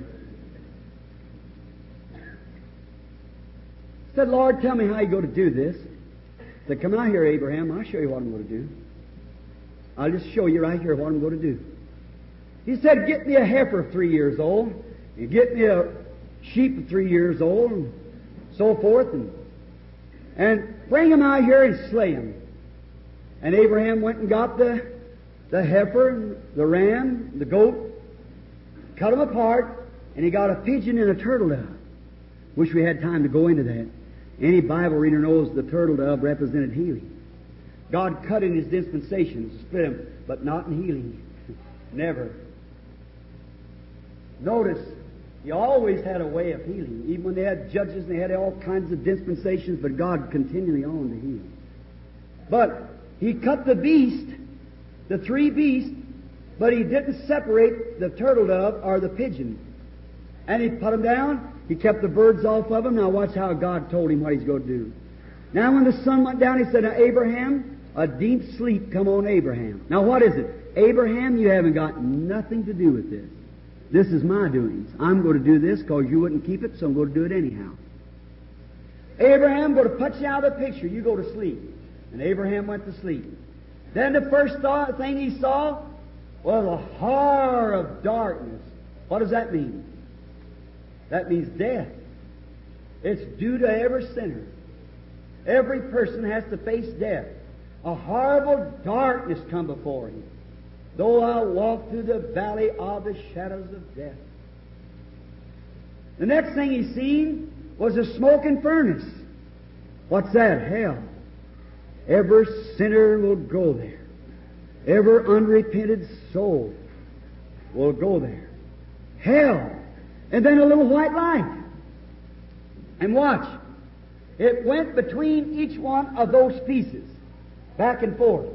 He said, Lord, tell me how you're going to do this. I said, come out here, Abraham. I'll show you what I'm going to do. I'll just show you right here what I'm going to do. He said, get me a heifer three years old, and get me a sheep three years old, and so forth, and, and bring them out here and slay them. And Abraham went and got the, the heifer, and the ram, the goat, cut them apart, and he got a pigeon and a turtle dove. Wish we had time to go into that. Any Bible reader knows the turtle dove represented healing. God cut in His dispensations, split them, but not in healing. Never. Notice, He always had a way of healing. Even when they had judges and they had all kinds of dispensations, but God continually on to heal. But He cut the beast, the three beasts, but He didn't separate the turtle dove or the pigeon. And He put them down. He kept the birds off of them. Now watch how God told him what He's going to do. Now when the sun went down, He said, now Abraham, a deep sleep come on Abraham. Now what is it? Abraham, you haven't got nothing to do with this. This is my doings. I'm going to do this because you wouldn't keep it, so I'm going to do it anyhow. Abraham, I'm going to put you out of the picture. You go to sleep. And Abraham went to sleep. Then the first thought, thing he saw was a horror of darkness. What does that mean? That means death. It's due to every sinner. Every person has to face death. A horrible darkness come before him. Though I walk through the valley of the shadows of death. The next thing he seen was a smoking furnace. What's that? Hell. Every sinner will go there. Every unrepented soul will go there. Hell. And then a little white light. And watch. It went between each one of those pieces, back and forth.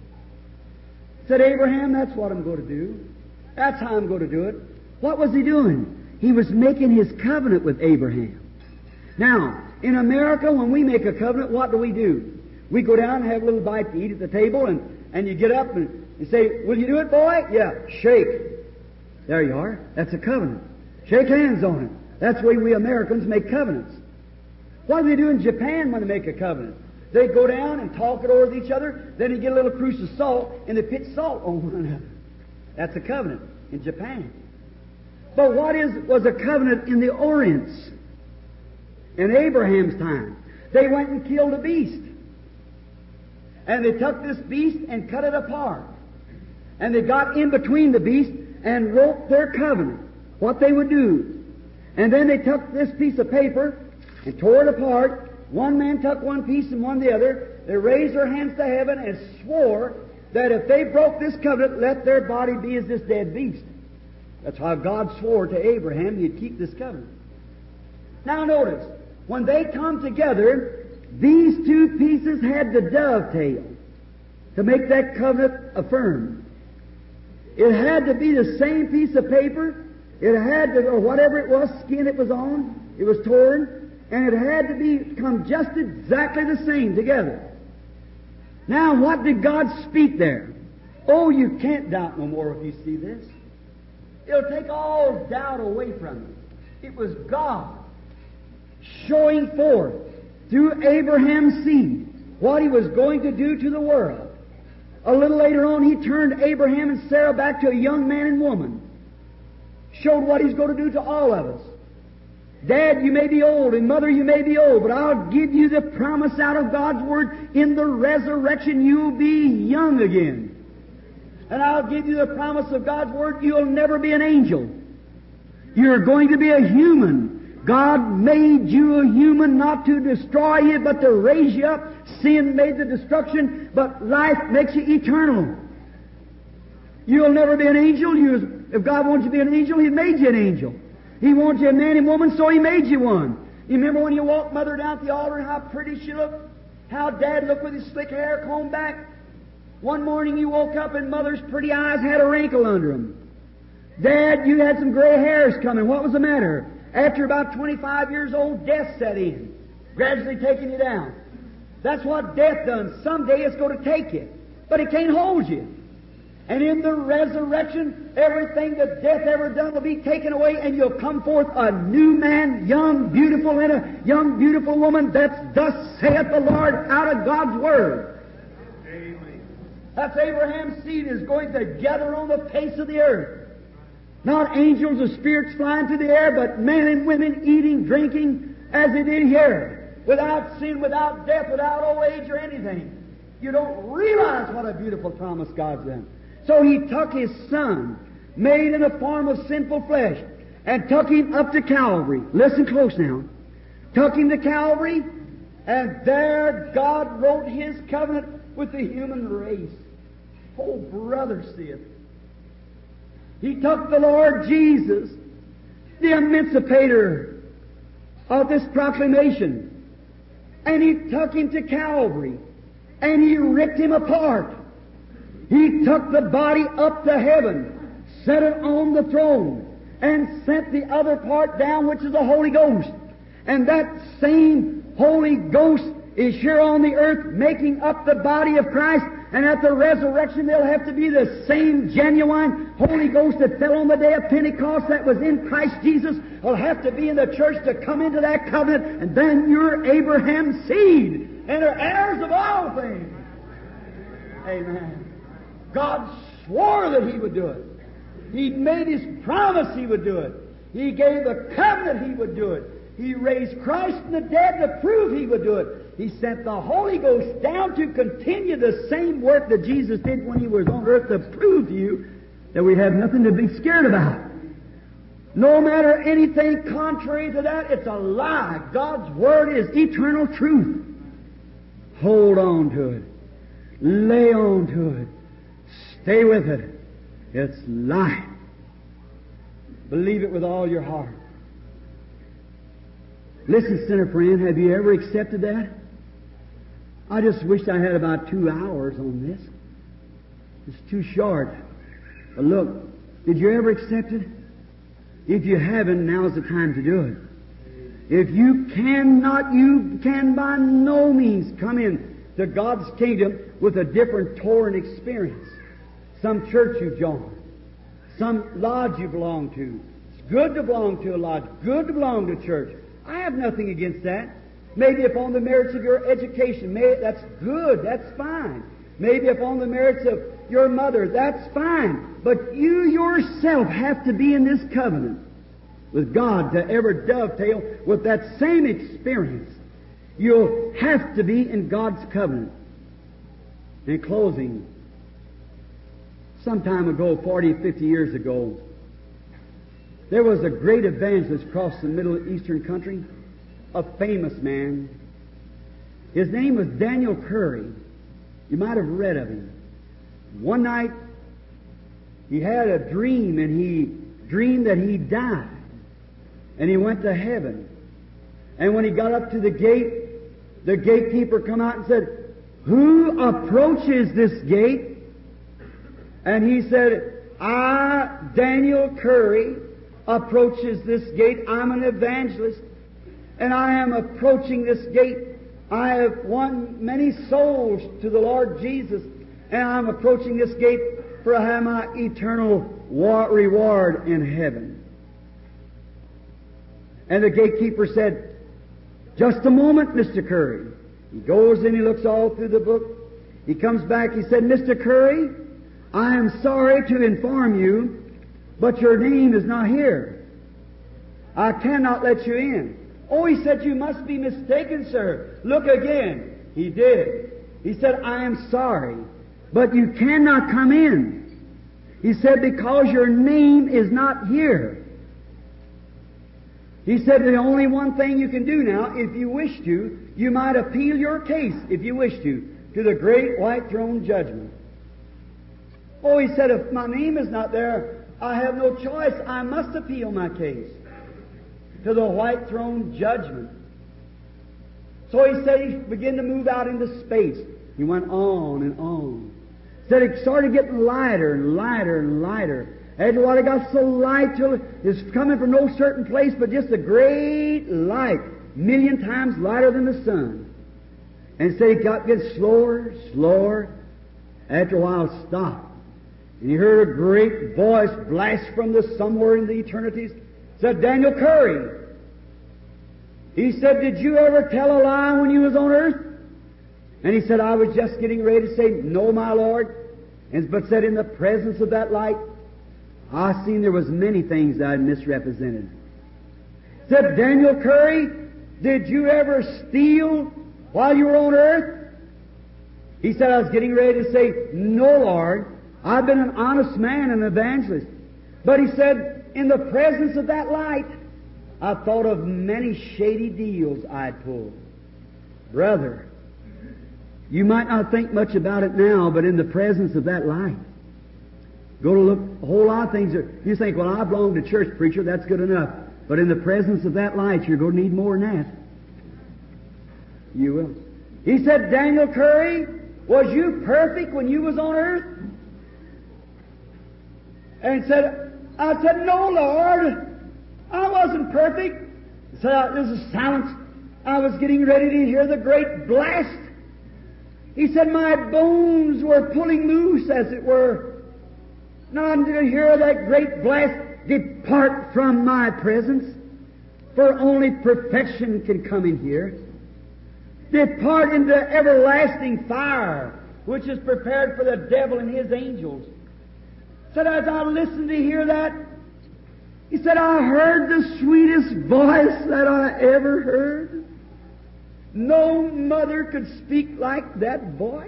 Said, Abraham, that's what I'm going to do. That's how I'm going to do it. What was he doing? He was making his covenant with Abraham. Now, in America, when we make a covenant, what do we do? We go down and have a little bite to eat at the table, and, and you get up and you say, will you do it, boy? Yeah, shake. There you are. That's a covenant. Shake hands on it. That's the way we Americans make covenants. What do they do in Japan when they make a covenant? They go down and talk it over with each other. Then they get a little cruse of salt, and they pitch salt on one another. That's a covenant in Japan. But what is was a covenant in the Orient? In Abraham's time, they went and killed a beast. And they took this beast and cut it apart. And they got in between the beast and wrote their covenant, what they would do. And then they took this piece of paper and tore it apart. One man took one piece and one the other. They raised their hands to heaven and swore that if they broke this covenant, let their body be as this dead beast. That's how God swore to Abraham he'd keep this covenant. Now notice, when they come together, these two pieces had to dovetail to make that covenant affirm. It had to be the same piece of paper. It had to, or whatever it was, skin it was on, it was torn, and it had to be come just exactly the same together. Now, what did God speak there? Oh, you can't doubt no more if you see this. It'll take all doubt away from you. It was God showing forth through Abraham's seed what He was going to do to the world. A little later on, He turned Abraham and Sarah back to a young man and woman. Showed what He's going to do to all of us. Dad, you may be old, and Mother, you may be old, but I'll give you the promise out of God's Word. In the resurrection, you'll be young again. And I'll give you the promise of God's Word, you'll never be an angel. You're going to be a human. God made you a human not to destroy you, but to raise you up. Sin made the destruction, but life makes you eternal. You'll never be an angel. You, if God wants you to be an angel, He made you an angel. He wants you a man and woman, so He made you one. You remember when you walked Mother down at the altar and how pretty she looked? How Dad looked with his slick hair combed back? One morning you woke up and Mother's pretty eyes had a wrinkle under them. Dad, you had some gray hairs coming. What was the matter? After about twenty-five years old, death set in, gradually taking you down. That's what death done. Someday it's going to take you, but it can't hold you. And in the resurrection, everything that death ever done will be taken away, and you'll come forth a new man, young, beautiful, and a young, beautiful woman. That's thus saith the Lord out of God's Word. Amen. That's Abraham's seed is going to gather on the face of the earth. Not angels or spirits flying through the air, but men and women eating, drinking, as they did here, without sin, without death, without old age or anything. You don't realize what a beautiful promise God's done. So He took His Son, made in a form of sinful flesh, and took Him up to Calvary. Listen close now. Took Him to Calvary, and there God wrote His covenant with the human race. Oh, brother, see it. He took the Lord Jesus, the emancipator of this proclamation, and He took Him to Calvary, and He ripped Him apart. He took the body up to heaven, set it on the throne, and sent the other part down, which is the Holy Ghost. And that same Holy Ghost is here on the earth making up the body of Christ. And at the resurrection, there'll have to be the same genuine Holy Ghost that fell on the day of Pentecost that was in Christ Jesus will have to be in the church to come into that covenant. And then you're Abraham's seed and are heirs of all things. Amen. God swore that He would do it. He made His promise He would do it. He gave the covenant He would do it. He raised Christ from the dead to prove He would do it. He sent the Holy Ghost down to continue the same work that Jesus did when He was on earth to prove to you that we have nothing to be scared about. No matter anything contrary to that, it's a lie. God's Word is eternal truth. Hold on to it. Lay on to it. Stay with it. It's life. Believe it with all your heart. Listen, sinner friend, have you ever accepted that? I just wished I had about two hours on this. It's too short. But look, did you ever accept it? If you haven't, now's the time to do it. If you cannot, you can by no means come in to God's kingdom with a different Torah experience. Some church you join, some lodge you belong to. It's good to belong to a lodge, good to belong to church. I have nothing against that. Maybe upon the merits of your education, may, that's good, that's fine. Maybe upon the merits of your mother, that's fine. But you yourself have to be in this covenant with God to ever dovetail with that same experience. You'll have to be in God's covenant. In closing, some time ago, forty, fifty years ago, there was a great evangelist across the Middle Eastern country, a famous man. His name was Daniel Curry. You might have read of him. One night, he had a dream, and he dreamed that he died, and he went to heaven. And when he got up to the gate, the gatekeeper come out and said, "Who approaches this gate?" And he said, "I, Daniel Curry, approaches this gate. I'm an evangelist, and I am approaching this gate. I have won many souls to the Lord Jesus, and I'm approaching this gate for I have my eternal reward in heaven." And the gatekeeper said, "Just a moment, Mister Curry." He goes and he looks all through the book. He comes back. He said, "Mister Curry, I am sorry to inform you, but your name is not here. I cannot let you in." "Oh," he said, "you must be mistaken, sir. Look again." He did. He said, "I am sorry, but you cannot come in." He said, because your name is not here. He said, the only one thing you can do now, if you wish to, you might appeal your case, if you wish to, to the great white throne judgment. Oh, he said, if my name is not there, I have no choice. I must appeal my case to the white throne judgment. So he said he began to move out into space. He went on and on. Said it started getting lighter and lighter and lighter. After a while it got so light till it's coming from no certain place, but just a great light, million times lighter than the sun. And said it got getting slower, slower. After a while it stopped. And he heard a great voice blast from the somewhere in the eternities. Said, Daniel Curry. He said, did you ever tell a lie when you was on earth? And he said, I was just getting ready to say, no, my Lord. And but said, in the presence of that light, I seen there was many things I had misrepresented. Said, Daniel Curry, did you ever steal while you were on earth? He said, I was getting ready to say, no, Lord. I've been an honest man, an evangelist. But he said, in the presence of that light, I thought of many shady deals I'd pulled. Brother, you might not think much about it now, but in the presence of that light, go to look, a whole lot of things are, you think, well, I belong to church, preacher, that's good enough. But in the presence of that light, you're going to need more than that. You will. He said, Daniel Curry, was you perfect when you was on earth? And he said, I said, no, Lord, I wasn't perfect. He said, there's a silence. I was getting ready to hear the great blast. He said, my bones were pulling loose, as it were. Now I'm going to hear that great blast, depart from my presence, for only perfection can come in here. Depart into everlasting fire, which is prepared for the devil and his angels. Said, as I listened to hear that, he said, I heard the sweetest voice that I ever heard. No mother could speak like that voice.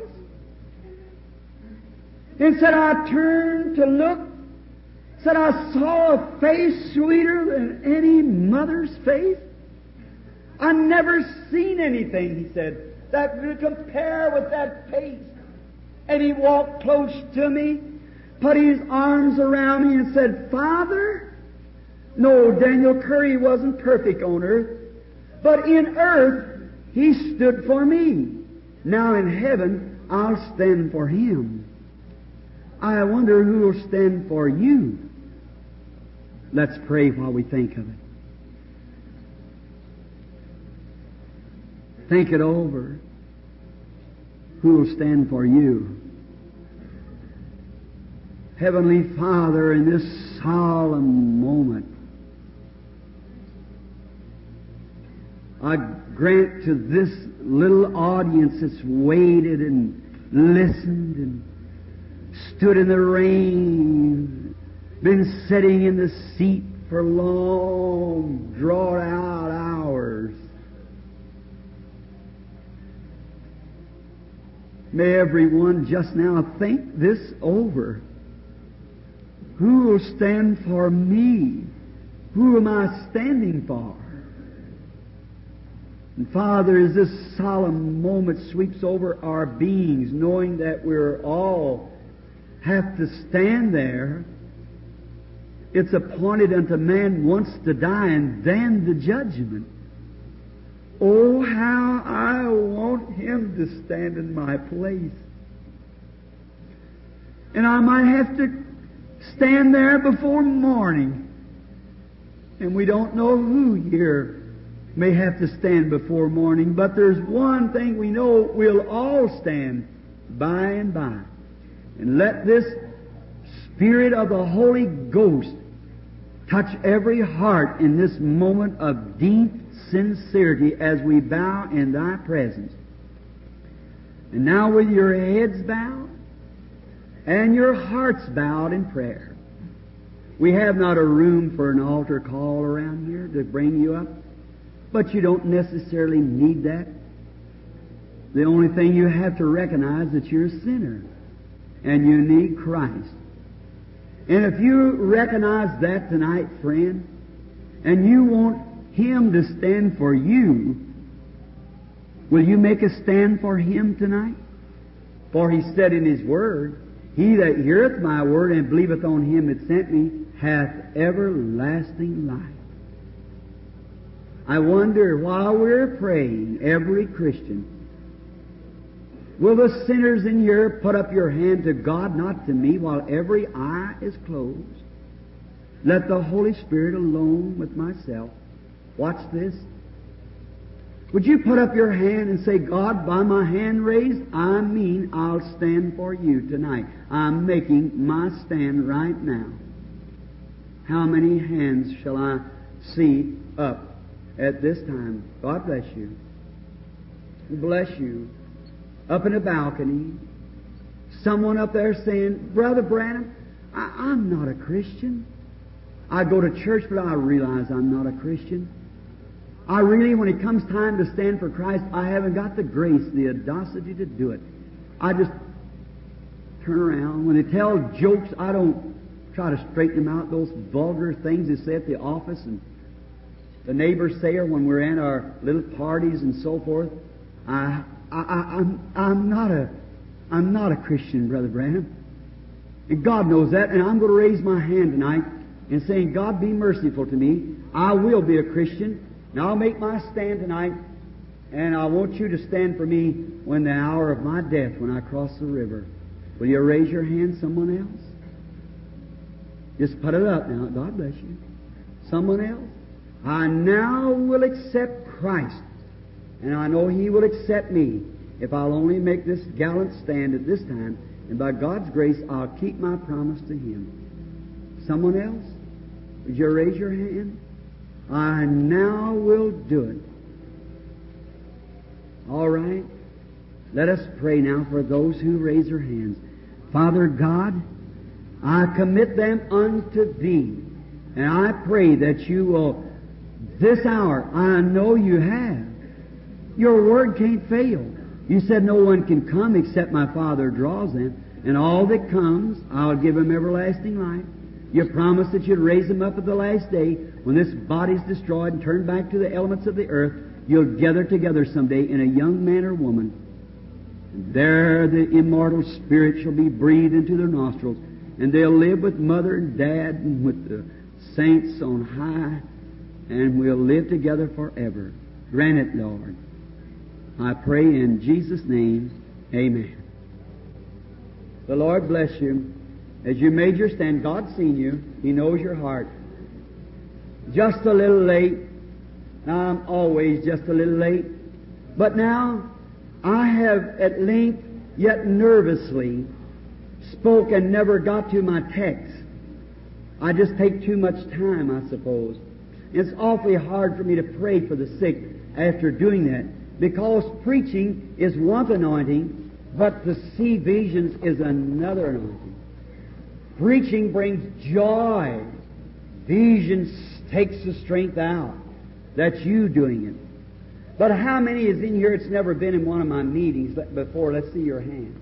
And said, I turned to look. Said, I saw a face sweeter than any mother's face. I never seen anything, he said, that would compare with that face. And he walked close to me, put his arms around me and said, Father, no, Daniel Curry wasn't perfect on earth, but in earth he stood for me. Now in heaven I'll stand for him. I wonder who will stand for you. Let's pray while we think of it. Think it over. Who will stand for you? Heavenly Father, in this solemn moment, I grant to this little audience that's waited and listened and stood in the rain, been sitting in the seat for long, drawn out hours. May everyone just now think this over. Who will stand for me? Who am I standing for? And Father, as this solemn moment sweeps over our beings, knowing that we're all have to stand there, it's appointed unto man once to die and then the judgment. Oh, how I want him to stand in my place. And I might have to stand there before morning. And we don't know who here may have to stand before morning, but there's one thing we know, we'll all stand by and by. And let this Spirit of the Holy Ghost touch every heart in this moment of deep sincerity as we bow in Thy presence. And now with your heads bowed and your hearts bowed in prayer. We have not a room for an altar call around here to bring you up, but you don't necessarily need that. The only thing you have to recognize is that you're a sinner and you need Christ. And if you recognize that tonight, friend, and you want Him to stand for you, will you make a stand for Him tonight? For He said in His Word, He that heareth my word and believeth on Him that sent me hath everlasting life. I wonder, while we're praying, every Christian, will the sinners in here put up your hand to God, not to me, while every eye is closed? Let the Holy Spirit alone with myself. Watch this. Would you put up your hand and say, God, by my hand raised, I mean I'll stand for you tonight. I'm making my stand right now. How many hands shall I see up at this time? God bless you. Bless you. Up in a balcony, someone up there saying, Brother Branham, I, I'm not a Christian. I go to church, but I realize I'm not a Christian. I really, when it comes time to stand for Christ, I haven't got the grace, the audacity to do it. I just turn around. When they tell jokes, I don't try to straighten them out, those vulgar things they say at the office and the neighbors say, or when we're in our little parties and so forth. I, I, I, I'm, I'm not a, I'm not a Christian, Brother Branham. And God knows that, and I'm going to raise my hand tonight and saying, God, be merciful to me. I will be a Christian. Now I'll make my stand tonight, and I want you to stand for me when the hour of my death, when I cross the river. Will you raise your hand, someone else? Just put it up now. God bless you. Someone else? I now will accept Christ, and I know He will accept me if I'll only make this gallant stand at this time, and by God's grace I'll keep my promise to Him. Someone else? Would you raise your hand? I now will do it. All right. Let us pray now for those who raise their hands. Father God, I commit them unto Thee, and I pray that You will, this hour, I know You have. Your Word can't fail. You said no one can come except my Father draws them, and all that comes, I'll give them everlasting life. You promised that You'd raise them up at the last day. When this body's destroyed and turned back to the elements of the earth, You'll gather together someday in a young man or woman. And there the immortal Spirit shall be breathed into their nostrils, and they'll live with mother and dad and with the saints on high, and we'll live together forever. Grant it, Lord. I pray in Jesus' name, amen. The Lord bless you. As you made your stand, God's seen you. He knows your heart. Just a little late. Now, I'm always just a little late. But now, I have at length, yet nervously, spoke and never got to my text. I just take too much time, I suppose. It's awfully hard for me to pray for the sick after doing that, because preaching is one anointing, but to see visions is another anointing. Preaching brings joy. Visions takes the strength out. That's you doing it. But how many is in here that's never been in one of my meetings before? Let's see your hands.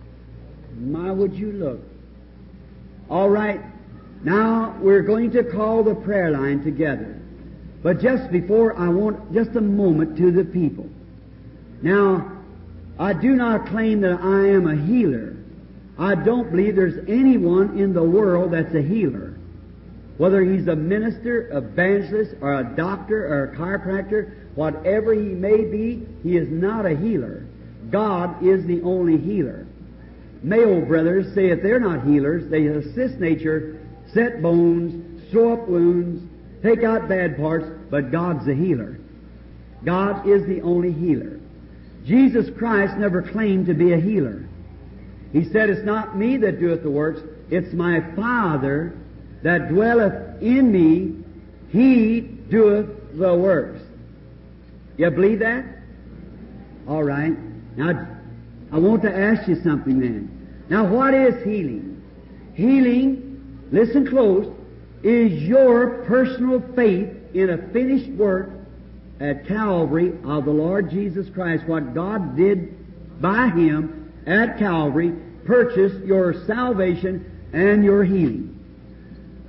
My, would you look. All right. Now, we're going to call the prayer line together. But just before, I want just a moment to the people. Now, I do not claim that I am a healer. I don't believe there's anyone in the world that's a healer. Whether he's a minister, evangelist, or a doctor, or a chiropractor, whatever he may be, he is not a healer. God is the only healer. Male brothers say if they're not healers, they assist nature, set bones, sew up wounds, take out bad parts, but God's the healer. God is the only healer. Jesus Christ never claimed to be a healer. He said, it's not me that doeth the works, it's my Father that dwelleth in me, He doeth the works. You believe that? All right. Now, I want to ask you something then. Now, what is healing? Healing, listen close, is your personal faith in a finished work at Calvary of the Lord Jesus Christ. What God did by Him at Calvary purchased your salvation and your healing.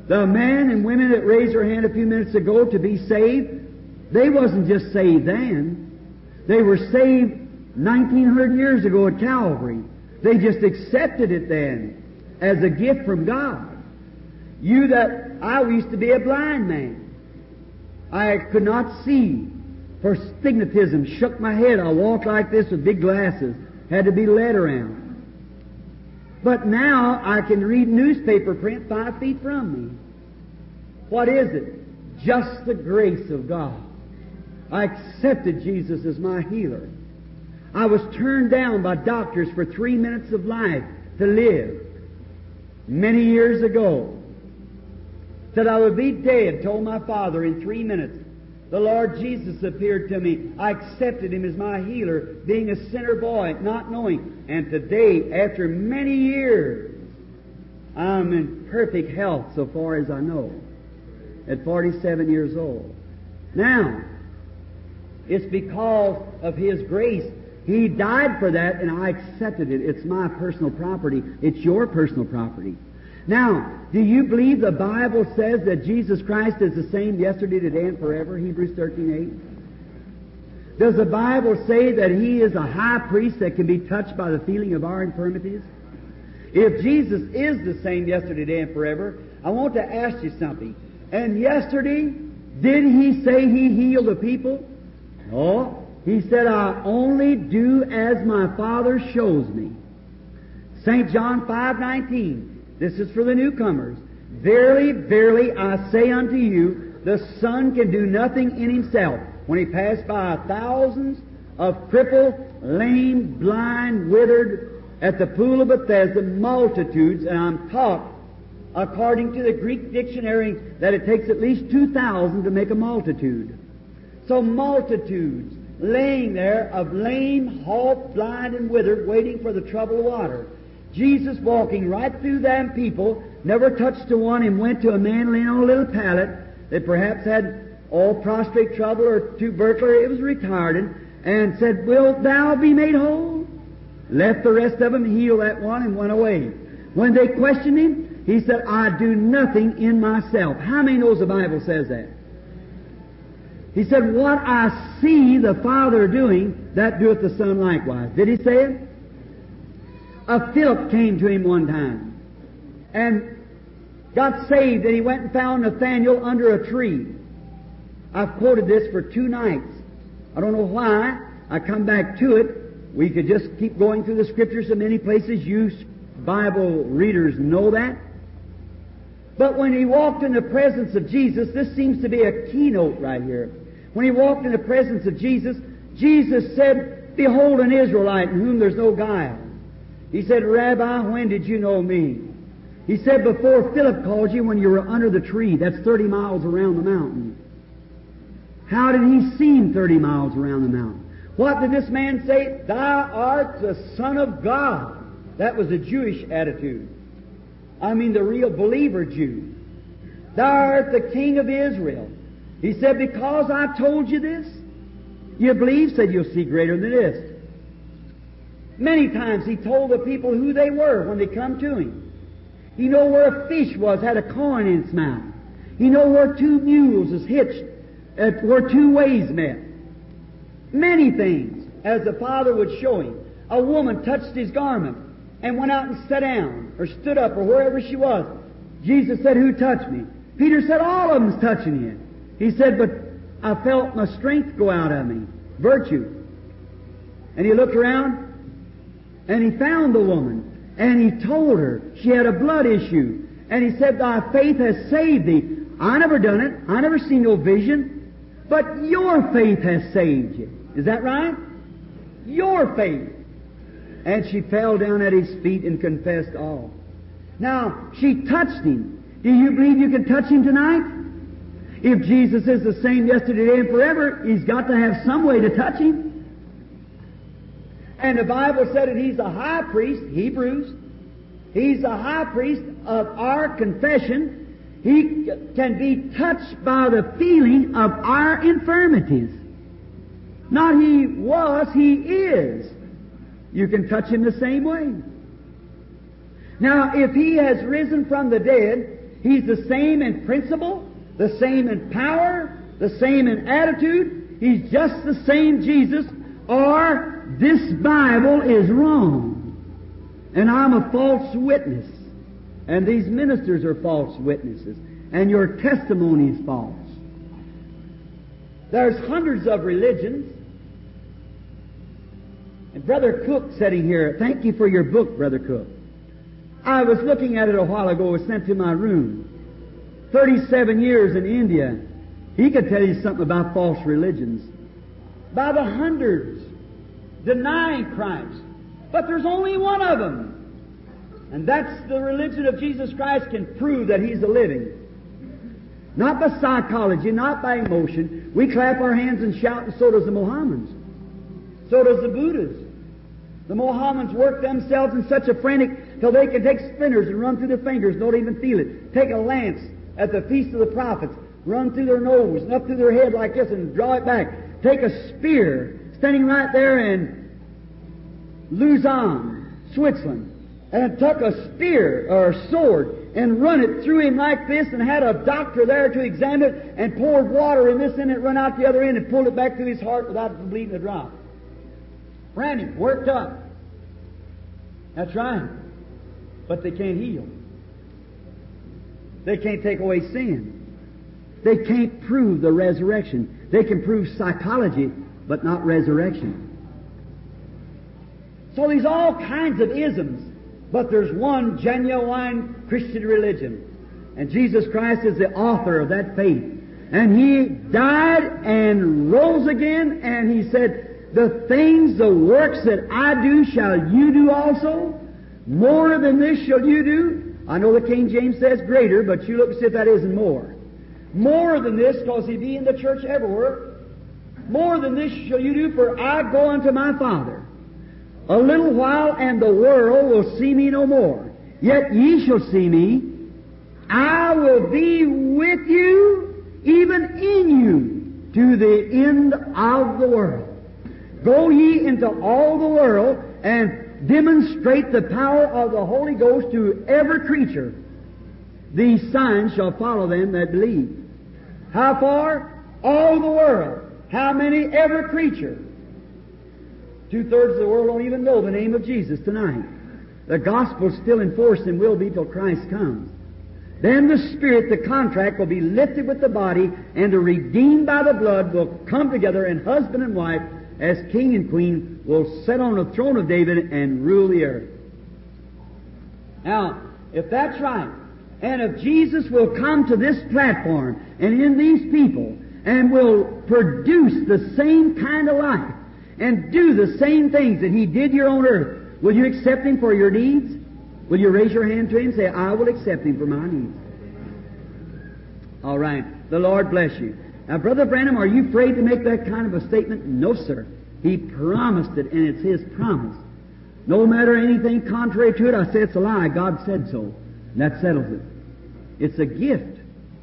The men and women that raised their hand a few minutes ago to be saved, they wasn't just saved then. They were saved nineteen hundred years ago at Calvary. They just accepted it then as a gift from God. You that, I used to be a blind man. I could not see for stigmatism, shook my head. I walked like this with big glasses, had to be led around. But now I can read newspaper print five feet from me. What is it? Just the grace of God. I accepted Jesus as my healer. I was turned down by doctors for three minutes of life to live many years ago. Said I would be dead, told my father in three minutes. The Lord Jesus appeared to me. I accepted Him as my healer, being a sinner boy, not knowing. And today, after many years, I'm in perfect health so far as I know, at forty-seven years old. Now, it's because of His grace. He died for that, and I accepted it. It's my personal property. It's your personal property. Now, do you believe the Bible says that Jesus Christ is the same yesterday, today, and forever? Hebrews thirteen eight. Does the Bible say that He is a high priest that can be touched by the feeling of our infirmities? If Jesus is the same yesterday, today, and forever, I want to ask you something. And yesterday, did He say He healed the people? No. He said, I only do as my Father shows me. Saint John five nineteen. This is for the newcomers. Verily, verily, I say unto you, the Son can do nothing in Himself. When He passed by thousands of crippled, lame, blind, withered, at the pool of Bethesda, multitudes, and I'm taught, according to the Greek dictionary, that it takes at least two thousand to make a multitude. So multitudes laying there of lame, halt, blind, and withered, waiting for the troubled water. Jesus walking right through them people, never touched to one, and went to a man laying on a little pallet that perhaps had all prostrate trouble or tubercular. It was retarded, and said, Wilt thou be made whole? Left the rest of them, healed that one, and went away. When they questioned Him, He said, I do nothing in myself. How many knows the Bible says that? He said, what I see the Father doing, that doeth the Son likewise. Did He say it? A Philip came to Him one time and got saved, and he went and found Nathanael under a tree. I've quoted this for two nights. I don't know why. I come back to it. We could just keep going through the Scriptures in many places. You Bible readers know that. But when he walked in the presence of Jesus, this seems to be a keynote right here. When he walked in the presence of Jesus, Jesus said, Behold an Israelite in whom there's no guile. He said, Rabbi, when did you know me? He said, before Philip called you when you were under the tree. That's thirty miles around the mountain. How did he seem thirty miles around the mountain? What did this man say? Thou art the Son of God. That was a Jewish attitude. I mean the real believer Jew. Thou art the King of Israel. He said, because I told you this, you believe? Said, you'll see greater than this. Many times He told the people who they were when they come to Him. He knew where a fish was, had a coin in its mouth. He knew where two mules was hitched, uh, where two ways met. Many things, as the Father would show Him. A woman touched His garment and went out and sat down, or stood up, or wherever she was. Jesus said, who touched me? Peter said, all of them's touching you. He said, but I felt my strength go out of me, virtue. And he looked around, and he found the woman, and he told her she had a blood issue. And he said, thy faith has saved thee. I never done it. I never seen no vision. But your faith has saved you. Is that right? Your faith. And she fell down at His feet and confessed all. Now, she touched Him. Do you believe you can touch Him tonight? If Jesus is the same yesterday, today, and forever, He's got to have some way to touch Him. And the Bible said that He's the high priest, Hebrews. He's the high priest of our confession. He can be touched by the feeling of our infirmities. Not He was, He is. You can touch Him the same way. Now, if He has risen from the dead, He's the same in principle, the same in power, the same in attitude. He's just the same Jesus, or this Bible is wrong. And I'm a false witness. And these ministers are false witnesses. And your testimony is false. There's hundreds of religions. And Brother Cook sitting here, thank you for your book, Brother Cook. I was looking at it a while ago. It was sent to my room. thirty-seven years in India. He could tell you something about false religions. By the hundreds. Denying Christ. But there's only one of them. And that's the religion of Jesus Christ can prove that He's a living. Not by psychology, not by emotion. We clap our hands and shout, and so does the Mohammedans. So does the Buddhists. The Mohammedans work themselves in such a frantic till they can take splinters and run through their fingers and don't even feel it. Take a lance at the Feast of the Prophets, run through their nose and up through their head like this and draw it back. Take a spear standing right there in Lausanne, Switzerland, and took a spear or a sword and run it through him like this and had a doctor there to examine it and poured water in this end and run out the other end and pulled it back through his heart without bleeding a drop. Ran him, worked up. That's right. But they can't heal. They can't take away sin. They can't prove the resurrection. They can prove psychology, but not resurrection. So there's all kinds of isms. But there's one genuine Christian religion. And Jesus Christ is the author of that faith. And He died and rose again, and He said, the things, the works that I do shall you do also. More than this shall you do. I know the King James says greater, but you look and see if that isn't more. More than this, because He be in the church everywhere. More than this shall you do, for I go unto my Father. A little while, and the world will see me no more. Yet ye shall see me. I will be with you, even in you, to the end of the world. Go ye into all the world, and demonstrate the power of the Holy Ghost to every creature. These signs shall follow them that believe. How far? All the world. How many? Every creature. Two-thirds of the world don't even know the name of Jesus tonight. The gospel's still in force and will be till Christ comes. Then the Spirit, the contract, will be lifted with the body, and the redeemed by the blood will come together, and husband and wife, as king and queen, will sit on the throne of David and rule the earth. Now, if that's right, and if Jesus will come to this platform and in these people and will produce the same kind of life and do the same things that He did here on earth, will you accept Him for your needs? Will you raise your hand to Him and say, I will accept Him for my needs? All right. The Lord bless you. Now, Brother Branham, are you afraid to make that kind of a statement? No, sir. He promised it, and it's His promise. No matter anything contrary to it, I say it's a lie. God said so. And that settles it. It's a gift.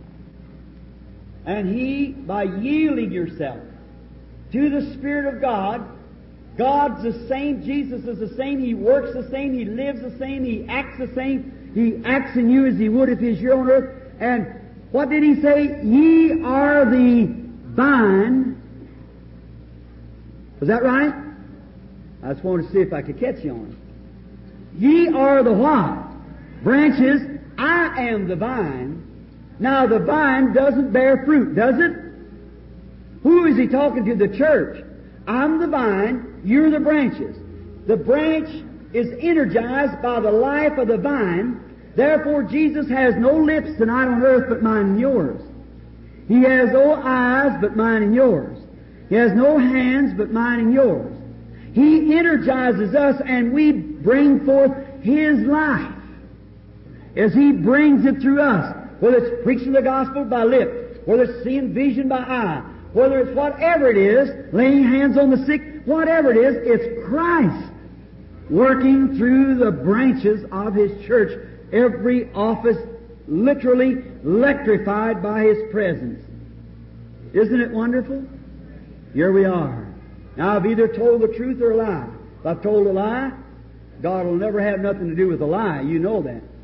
And He, by yielding yourself to the Spirit of God, God's the same, Jesus is the same, He works the same, He lives the same, He acts the same, He acts in you as He would if He was here on earth. And what did He say? Ye are the vine. Was that right? I just wanted to see if I could catch you on it. Ye are the what? Branches. I am the vine. Now the vine doesn't bear fruit, does it? Who is He talking to? The church. I'm the vine, you're the branches. The branch is energized by the life of the vine. Therefore, Jesus has no lips tonight on earth but mine and yours. He has no eyes but mine and yours. He has no hands but mine and yours. He energizes us, and we bring forth His life as He brings it through us. Whether it's preaching the gospel by lip, whether it's seeing vision by eye, whether it's whatever it is, laying hands on the sick, whatever it is, it's Christ working through the branches of His church. Every office literally electrified by His presence. Isn't it wonderful? Here we are. Now, I've either told the truth or a lie. If I've told a lie, God will never have nothing to do with the lie. You know that.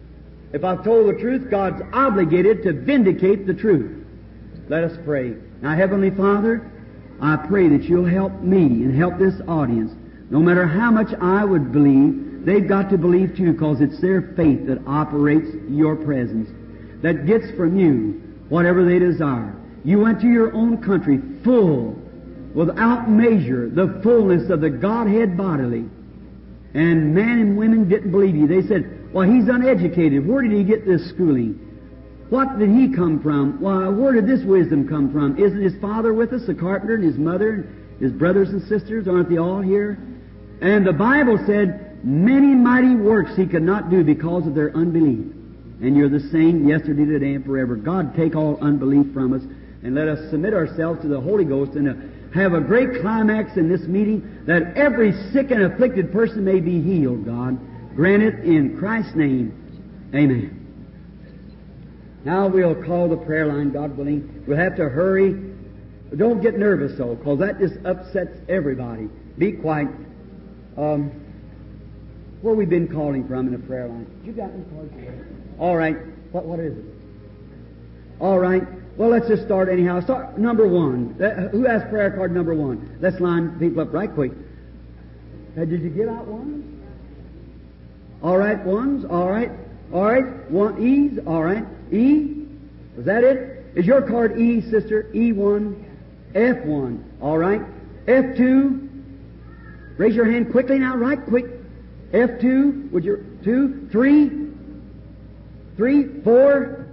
If I've told the truth, God's obligated to vindicate the truth. Let us pray. Now, Heavenly Father, I pray that You'll help me and help this audience. No matter how much I would believe, they've got to believe too, because it's their faith that operates Your presence, that gets from You whatever they desire. You went to Your own country full, without measure, the fullness of the Godhead bodily. And men and women didn't believe You. They said, well, He's uneducated. Where did He get this schooling? What did He come from? Why, where did this wisdom come from? Isn't His father with us, the carpenter, and His mother, and His brothers and sisters? Aren't they all here? And the Bible said, many mighty works He could not do because of their unbelief. And You're the same yesterday, today, and forever. God, take all unbelief from us, and let us submit ourselves to the Holy Ghost and uh, have a great climax in this meeting, that every sick and afflicted person may be healed, God. Grant it in Christ's name. Amen. Now we'll call the prayer line, God willing. We'll have to hurry. Don't get nervous, though, because that just upsets everybody. Be quiet. Um, where we been calling from in the prayer line? You got any cards here? All right. What what is it? All right. Well, let's just start anyhow. Start number one. Uh, who has prayer card number one? Let's line people up right quick. Uh, did you get out ones? All right, ones. All right. All right. One E's. All right. E. Is that it? Is your card E, sister? E one. F one. All right. F two. Raise your hand quickly now, right quick. F two. Would you? Two. Three. Three. Four.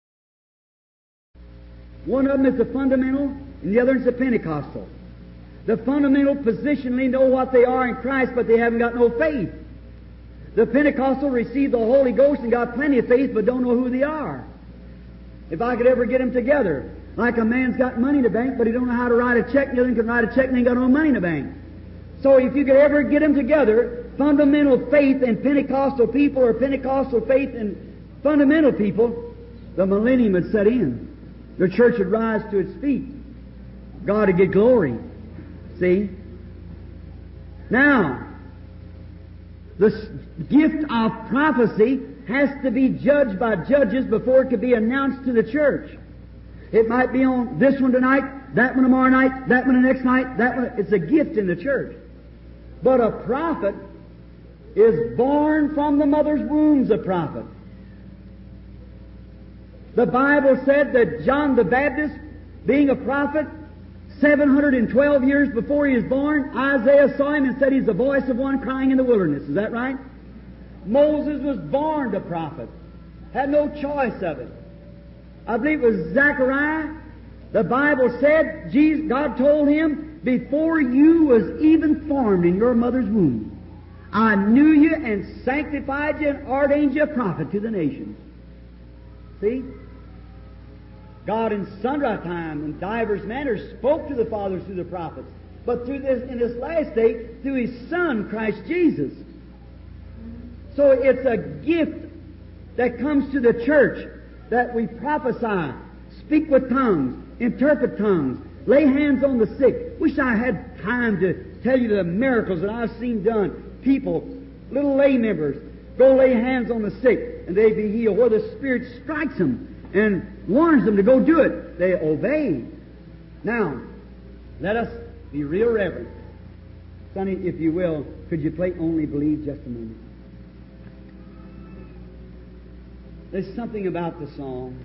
One of them is the fundamental, and the other is the Pentecostal. The fundamental positionally know what they are in Christ, but they haven't got no faith. The Pentecostal received the Holy Ghost and got plenty of faith, but don't know who they are. If I could ever get them together, like a man's got money in the bank, but he don't know how to write a check, and the other can write a check and ain't got no money in the bank. So if you could ever get them together, fundamental faith and Pentecostal people, or Pentecostal faith and fundamental people, the millennium would set in. The church would rise to its feet. God would get glory. See? Now, the gift of prophecy has to be judged by judges before it can be announced to the church. It might be on this one tonight, that one tomorrow night, that one the next night, that one. It's a gift in the church. But a prophet is born from the mother's womb's a prophet. The Bible said that John the Baptist, being a prophet, seven hundred twelve years before he was born, Isaiah saw him and said he's the voice of one crying in the wilderness. Is that right? Moses was born a prophet. Had no choice of it. I believe it was Zechariah. The Bible said, Jesus, God told him, before you was even formed in your mother's womb, I knew you and sanctified you and ordained you a prophet to the nations. See? God in sundry time and divers manners spoke to the fathers through the prophets. But through this, in this last day, through His Son, Christ Jesus. So it's a gift that comes to the church, that we prophesy, speak with tongues, interpret tongues, lay hands on the sick. Wish I had time to tell you the miracles that I've seen done. People, little lay members, go lay hands on the sick and they be healed. Where the Spirit strikes them and warns them to go do it, they obey. Now, let us be real reverent. Sonny, if you will, could you play Only Believe just a minute? There's something about the song.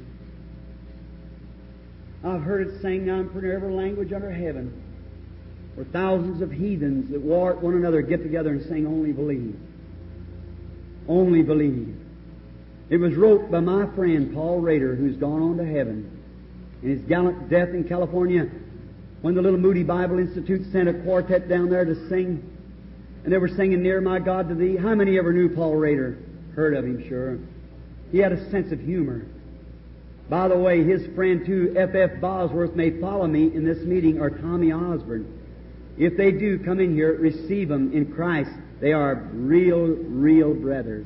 I've heard it sang now in pretty every language under heaven, where thousands of heathens that war at one another get together and sing Only Believe. Only Believe. It was wrote by my friend Paul Rader, who's gone on to heaven. In his gallant death in California, when the Little Moody Bible Institute sent a quartet down there to sing, and they were singing Near My God to Thee. How many ever knew Paul Rader? Heard of him, sure. He had a sense of humor. By the way, his friend too, F F Bosworth, may follow me in this meeting, or Tommy Osborne. If they do come in here, receive them in Christ. They are real, real brothers.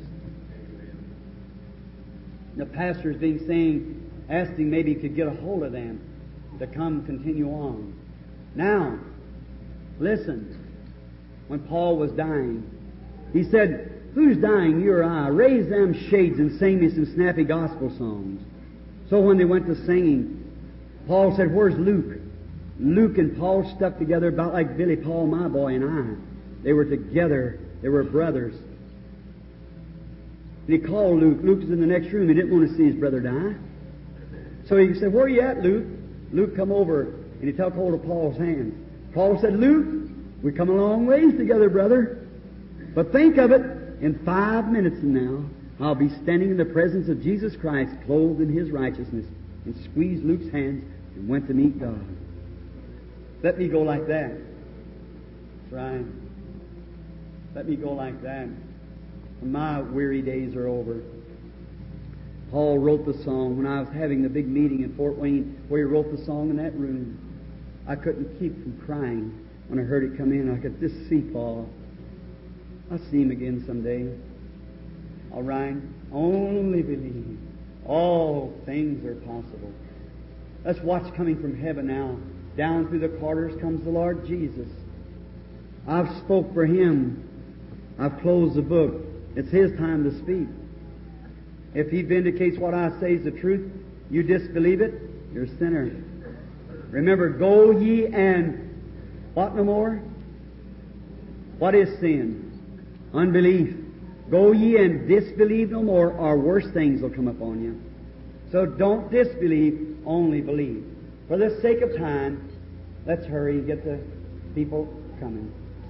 The pastor's being saying, asking maybe he could get a hold of them to come continue on. Now, listen. When Paul was dying, he said, Who's dying, you or I? Raise them shades and sing me some snappy gospel songs. So when they went to singing, Paul said, where's Luke? Luke and Paul stuck together about like Billy Paul, my boy, and I. They were together. They were brothers. And he called Luke. Luke was in the next room. He didn't want to see his brother die. So he said, where are you at, Luke? Luke come over, and he took hold of Paul's hand. Paul said, Luke, we come a long ways together, brother. But think of it, in five minutes from now, I'll be standing in the presence of Jesus Christ, clothed in His righteousness, and squeezed Luke's hands and went to meet God. Let me go like that. That's right. Let me go like that. When my weary days are over. Paul wrote the song when I was having the big meeting in Fort Wayne, where he wrote the song in that room. I couldn't keep from crying when I heard it come in. I could just see Paul. I'll see him again someday. All right? Only believe. All things are possible. Let's watch coming from heaven now. Down through the corridors comes the Lord Jesus. I've spoke for Him. I've closed the book. It's His time to speak. If He vindicates what I say is the truth, you disbelieve it, you're a sinner. Remember, go ye and what no more? What is sin? Unbelief. Go ye and disbelieve no more, or worse things will come upon you. So don't disbelieve, only believe. For the sake of time, let's hurry and get the people coming.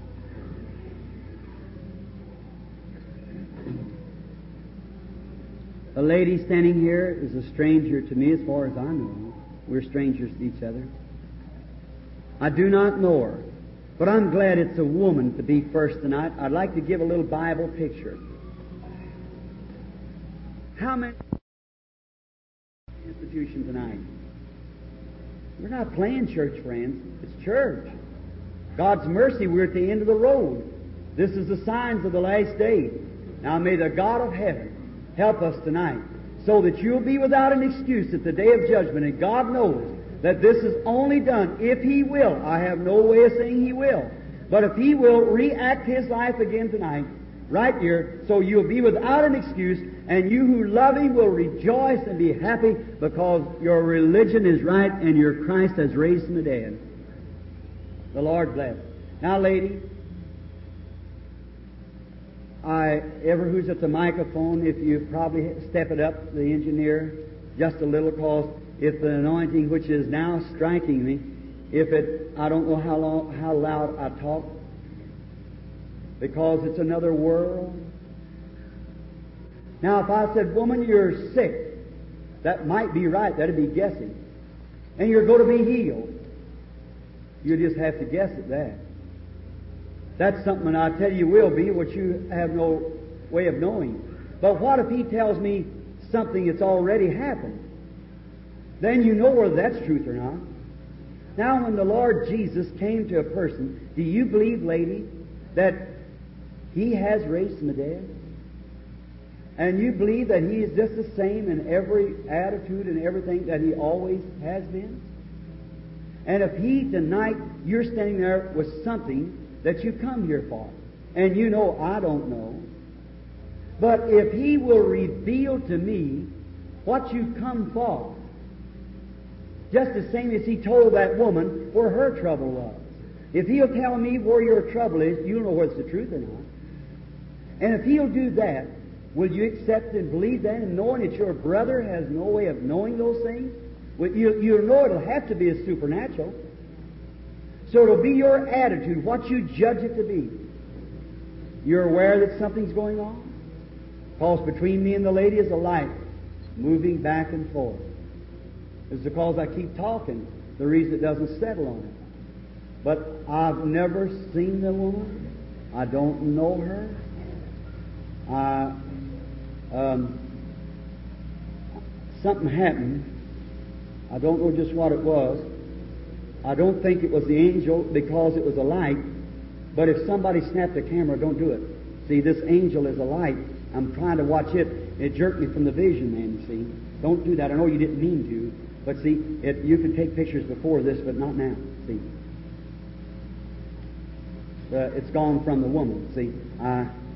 The lady standing here is a stranger to me as far as I know. We're strangers to each other. I do not know her, but I'm glad it's a woman to be first tonight. I'd like to give a little Bible picture. How many institution tonight? We're not playing church, friends. It's church. God's mercy, we're at the end of the road. This is the signs of the last day. Now may the God of heaven help us tonight, so that you'll be without an excuse at the day of judgment. And God knows that this is only done if He will. I have no way of saying He will. But if He will react His life again tonight, right here, so you'll be without an excuse, and you who love Him will rejoice and be happy because your religion is right and your Christ has raised from the dead. The Lord bless. Now, lady, I, ever who's at the microphone, if you probably step it up, the engineer, just a little, cause if the anointing which is now striking me, if it, I don't know how long, how loud I talk, because it's another world. Now, if I said, woman, you're sick, that might be right, that'd be guessing. And you're going to be healed. You just have to guess at that. That's something I tell you will be, which you have no way of knowing. But what if He tells me something that's already happened? Then you know whether that's truth or not. Now, when the Lord Jesus came to a person, do you believe, lady, that He has raised from the dead? And you believe that He is just the same in every attitude and everything that He always has been? And if He tonight, you're standing there with something that you come here for, and you know I don't know, but if He will reveal to me what you come for, just the same as He told that woman where her trouble was. If He'll tell me where your trouble is, you'll know whether it's the truth or not. And if He'll do that, will you accept and believe that, and knowing that your brother has no way of knowing those things? Well, you, you'll know it'll have to be a supernatural. So it'll be your attitude, what you judge it to be. You're aware that something's going on? Because between me and the lady is a light moving back and forth. It's because I keep talking, the reason it doesn't settle on it. But I've never seen the woman. I don't know her. I, um, something happened. I don't know just what it was. I don't think it was the angel because it was a light. But if somebody snapped the camera, don't do it. See, this angel is a light. I'm trying to watch it. It jerked me from the vision, man, you see. Don't do that. I know you didn't mean to. But see, it, you can take pictures before this, but not now. See. Uh, it's gone from the woman. See, I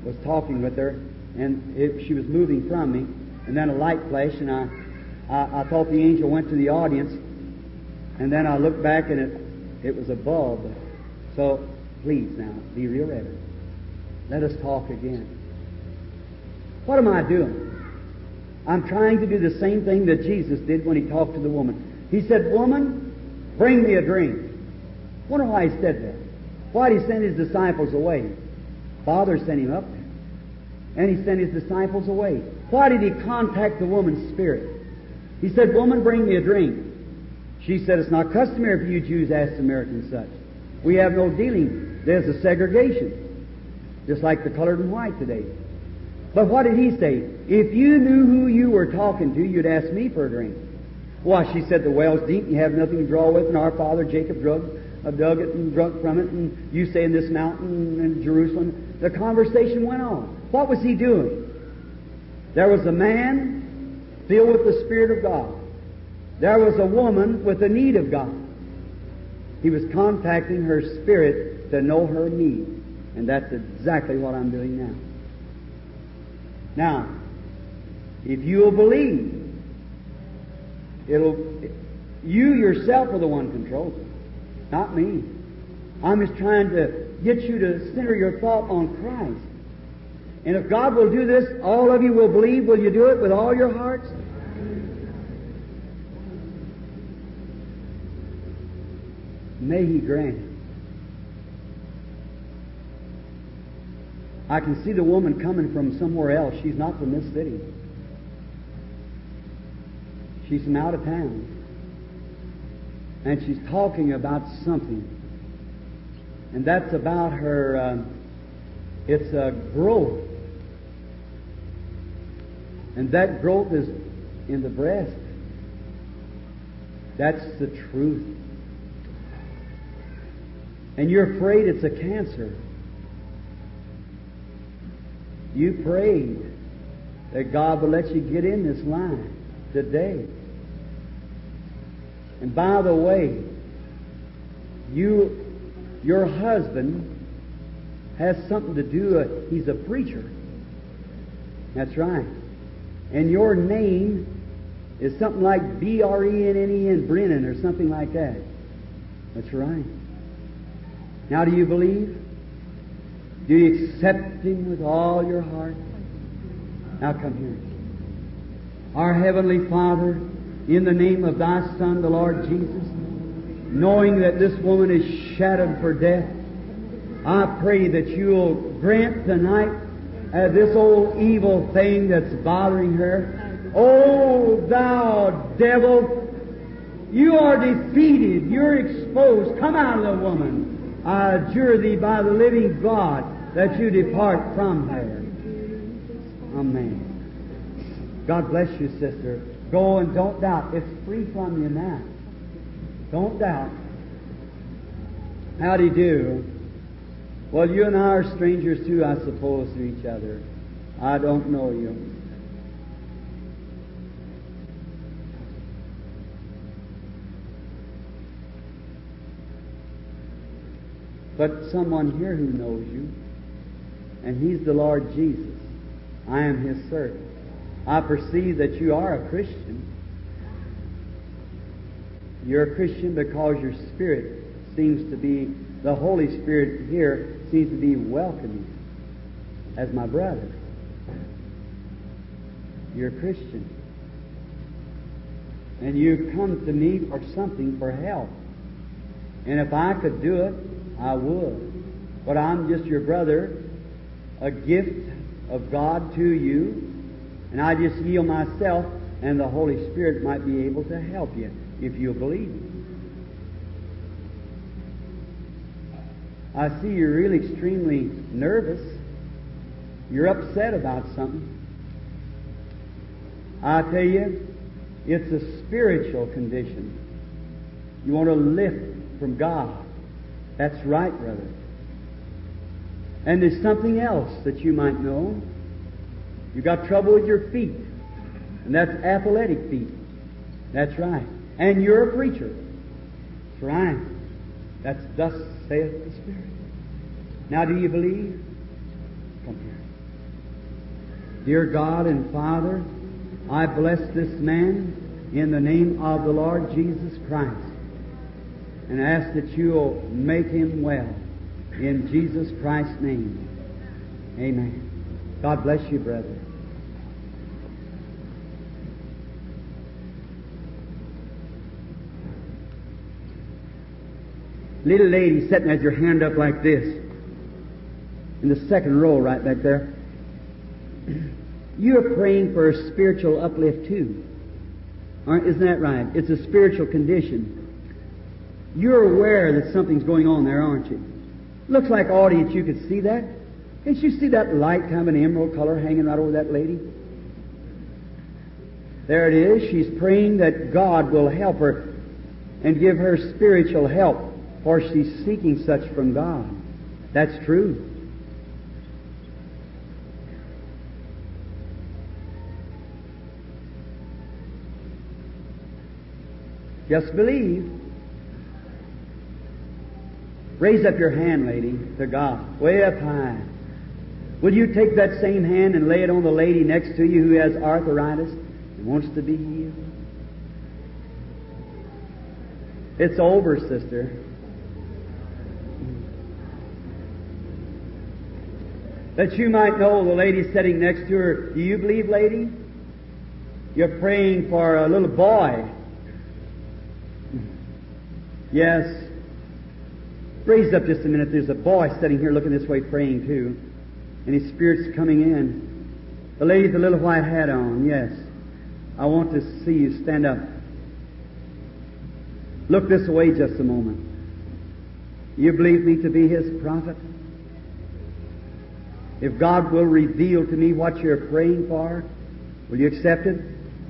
was talking with her, and it, she was moving from me, and then a light flashed, and I, I, I thought the angel went to the audience, and then I looked back, and it, it was a bulb. So, please now, be real reverent. Let us talk again. What am I doing? I'm trying to do the same thing that Jesus did when He talked to the woman. He said, "Woman, bring me a drink." Wonder why He said that. Why did He send His disciples away? Father sent Him up there. And He sent His disciples away. Why did He contact the woman's spirit? He said, "Woman, bring me a drink." She said, "It's not customary for you Jews to ask Samaritans such. We have no dealing. There's a segregation. Just like the colored and white today." But what did He say? "If you knew who you were talking to, you'd ask me for a drink." Why, she said, "The well's deep, and you have nothing to draw with, and our father Jacob drug, uh, dug it and drunk from it, and you say in this mountain in Jerusalem." The conversation went on. What was He doing? There was a man filled with the Spirit of God. There was a woman with a need of God. He was contacting her spirit to know her need. And that's exactly what I'm doing now. Now, if you'll believe, it'll, you yourself are the one controls it, not me. I'm just trying to get you to center your thought on Christ. And if God will do this, all of you will believe. Will you do it with all your hearts? May He grant it. I can see the woman coming from somewhere else. She's not from this city. She's from out of town. And she's talking about something. And that's about her, uh, it's a growth. And that growth is in the breast. That's the truth. And you're afraid it's a cancer. You prayed that God will let you get in this line today. And by the way, you, your husband has something to do. Uh, he's a preacher. That's right. And your name is something like B R E N N E N, Brennan, or something like that. That's right. Now, do you believe? Do you accept Him with all your heart? Now come here. Our Heavenly Father, in the name of Thy Son, the Lord Jesus, knowing that this woman is shadowed for death, I pray that You'll grant tonight uh, this old evil thing that's bothering her. Oh, thou devil, you are defeated. You're exposed. Come out of the woman. I adjure Thee by the living God that you depart from her. Amen. God bless you, sister. Go and don't doubt. It's free from you now. Don't doubt. How do you do? Well, you and I are strangers too, I suppose, to each other. I don't know you. But someone here who knows you, and He's the Lord Jesus. I am His servant. I perceive that you are a Christian. You're a Christian because your spirit seems to be, the Holy Spirit here seems to be welcoming as my brother. You're a Christian. And you come to me for something, for help. And if I could do it, I would. But I'm just your brother, a gift of God to you, and I just yield myself, and the Holy Spirit might be able to help you if you'll believe me. I see you're really extremely nervous. You're upset about something. I tell you, it's a spiritual condition. You want to lift from God. That's right, brother. And there's something else that you might know. You got trouble with your feet, and that's athletic feet. That's right. And you're a preacher. That's right. That's thus saith the Spirit. Now, do you believe? Come here. Dear God and Father, I bless this man in the name of the Lord Jesus Christ and ask that you'll make him well in Jesus Christ's name. Amen. God bless you, brother. Little lady sitting with your hand up like this in the second row right back there. You're praying for a spiritual uplift too. Isn't that right? It's a spiritual condition. You're aware that something's going on there, aren't you? Looks like audience you could see that. Can't you see that light, kind of an emerald color hanging right over that lady? There it is. She's praying that God will help her and give her spiritual help, for she's seeking such from God. That's true. Just believe. Raise up your hand, lady, to God, way up high. Will you take that same hand and lay it on the lady next to you who has arthritis and wants to be healed? It's over, sister. That you might know, the lady sitting next to her, do you believe, lady? You're praying for a little boy. Yes. Raise up just a minute. There's a boy sitting here looking this way praying too. And his spirit's coming in. The lady with the little white hat on, yes. I want to see you stand up. Look this way just a moment. You believe me to be His prophet? If God will reveal to me what you're praying for, will you accept it?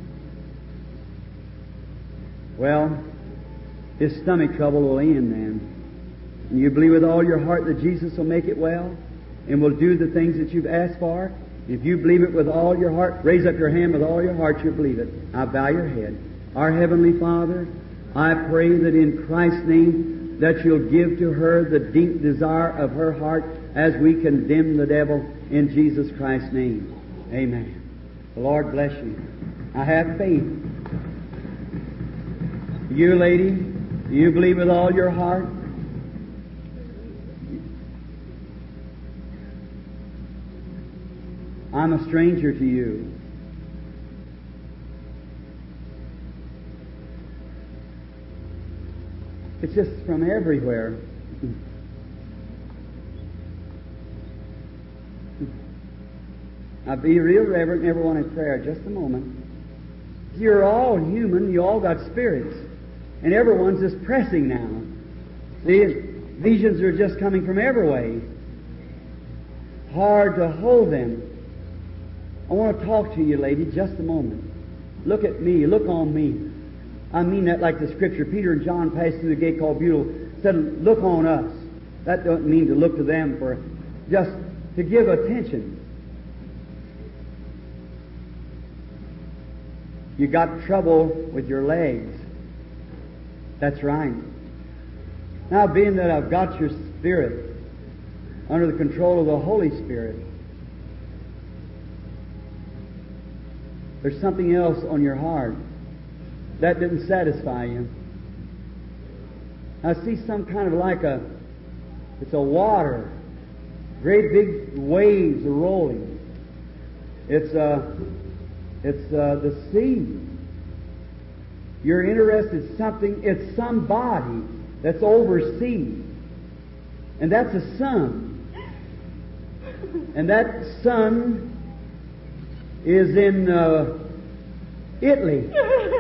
Well, his stomach trouble will end then. And you believe with all your heart that Jesus will make it well and will do the things that you've asked for? If you believe it with all your heart, raise up your hand with all your heart, you believe it. Now bow your head. Our Heavenly Father, I pray that in Christ's name that you'll give to her the deep desire of her heart as we condemn the devil in Jesus Christ's name. Amen. The Lord bless you. I have faith. You, lady, do you believe with all your heart? I'm a stranger to you. It's just from everywhere. Now be real reverent, everyone in prayer, just a moment. You're all human, you all got spirits. And everyone's just pressing now. See, visions are just coming from every way. Hard to hold them. I want to talk to you, lady, just a moment. Look at me, look on me. I mean that like the Scripture. Peter and John passed through the gate called Beautiful, said, look on us. That doesn't mean to look to them for just to give attention. You got trouble with your legs. That's right. Now, being that I've got your spirit under the control of the Holy Spirit, there's something else on your heart that didn't satisfy you. I see some kind of like a, it's a water, great big waves are rolling. It's a, it's uh, the sea. You're interested in something, it's somebody that's overseas. And that's a son. And that son is in uh, Italy.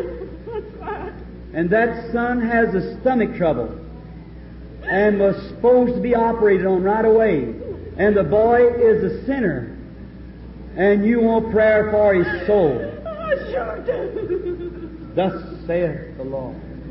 And that son has a stomach trouble and was supposed to be operated on right away. And the boy is a sinner. And you want prayer for his soul. I sure do. Thus saith the Lord.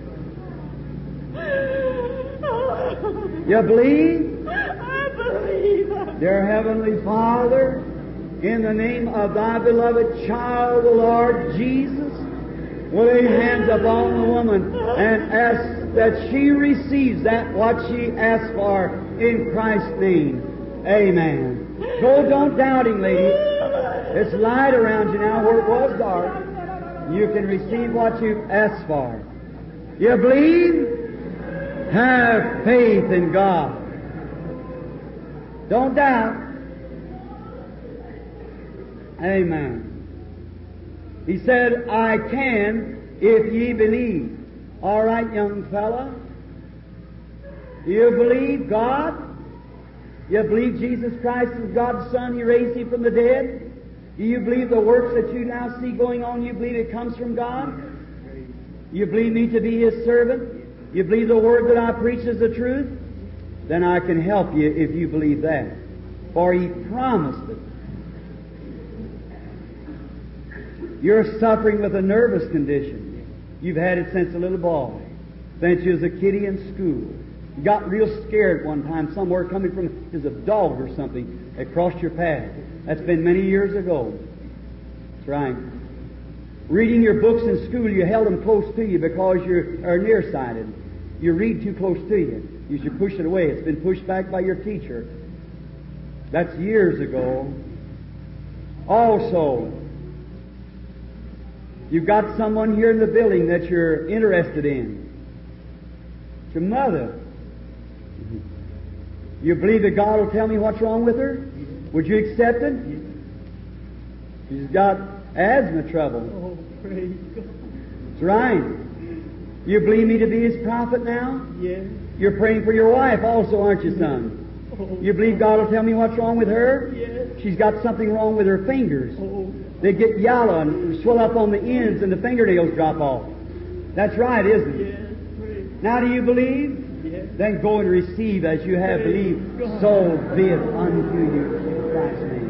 You believe? I believe. Dear Heavenly Father, in the name of Thy beloved child, the Lord Jesus, we'll lay hands upon the woman and ask that she receives that what she asked for in Christ's name. Amen. Go, don't doubt Him, lady. It's light around you now where it was dark. You can receive what you asked for. You believe? Have faith in God. Don't doubt. Amen. He said, I can if ye believe. All right, young fella. You believe God? You believe Jesus Christ is God's Son? He raised Him from the dead? Do you believe the works that you now see going on, you believe it comes from God? You believe me to be His servant? You believe the Word that I preach is the truth? Then I can help you if you believe that. For He promised it. You're suffering with a nervous condition. You've had it since a little boy, since you was a kiddie in school. You got real scared one time somewhere coming from, there's a dog or something that crossed your path. That's been many years ago. That's right. Reading your books in school, you held them close to you because you are nearsighted. You read too close to you. You should push it away. It's been pushed back by your teacher. That's years ago. Also, you've got someone here in the building that you're interested in. It's your mother. You believe that God will tell me what's wrong with her? Would you accept it? She's got asthma trouble. Oh, praise God. That's right. You believe me to be His prophet now? Yes. You're praying for your wife also, aren't you, son? Oh, You believe God will tell me what's wrong with her? yes. She's got something wrong with her fingers. Oh, They get yellow and swell up on the ends and the fingernails drop off. That's right, isn't it? yes. Praise Now do you believe? yes. Then go and receive as you have Praise believed. God. So be it unto you in Christ's name.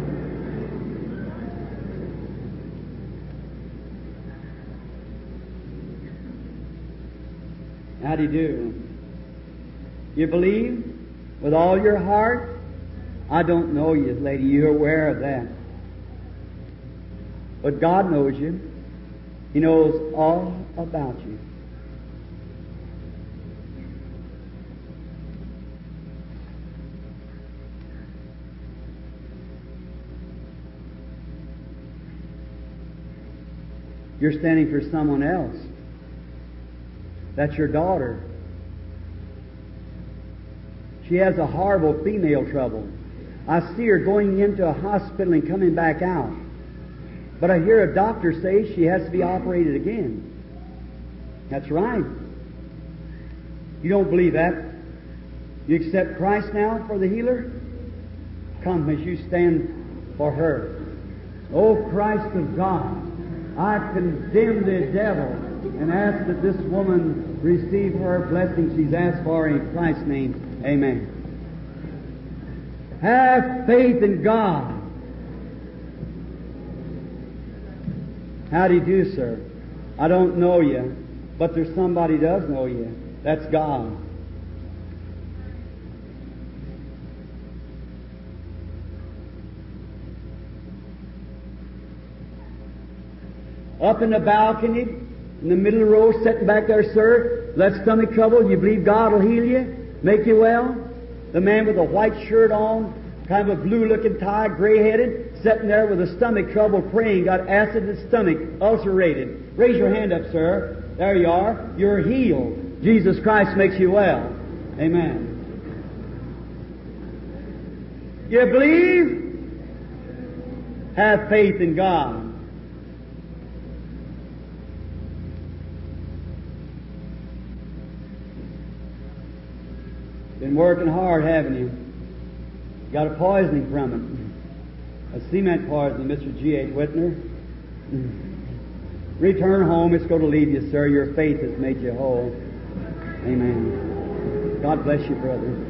How do you do? You believe with all your heart? I don't know you, lady. You're aware of that. But God knows you. He knows all about you. You're standing for someone else. That's your daughter. She has a horrible female trouble. I see her going into a hospital and coming back out. But I hear a doctor say she has to be operated again. That's right. You don't believe that? You accept Christ now for the healer? Come as you stand for her. O Christ of God, I condemn the devil and ask that this woman receive her blessing she's asked for in Christ's name. Amen. Have faith in God. How do you do, sir? I don't know you, but there's somebody who does know you. That's God. Up in the balcony, in the middle of the row, sitting back there, sir, that stomach trouble, you believe God will heal you, make you well? The man with a white shirt on, kind of a blue-looking tie, gray-headed, sitting there with a stomach trouble praying, got acid in his stomach, ulcerated. Raise your hand up, sir. There you are. You're healed. Jesus Christ makes you well. Amen. You believe? Have faith in God. Been working hard, haven't you? Got a poisoning from it. A cement poisoning, Mister G H Whitner. Return home. It's going to leave you, sir. Your faith has made you whole. Amen. God bless you, brother.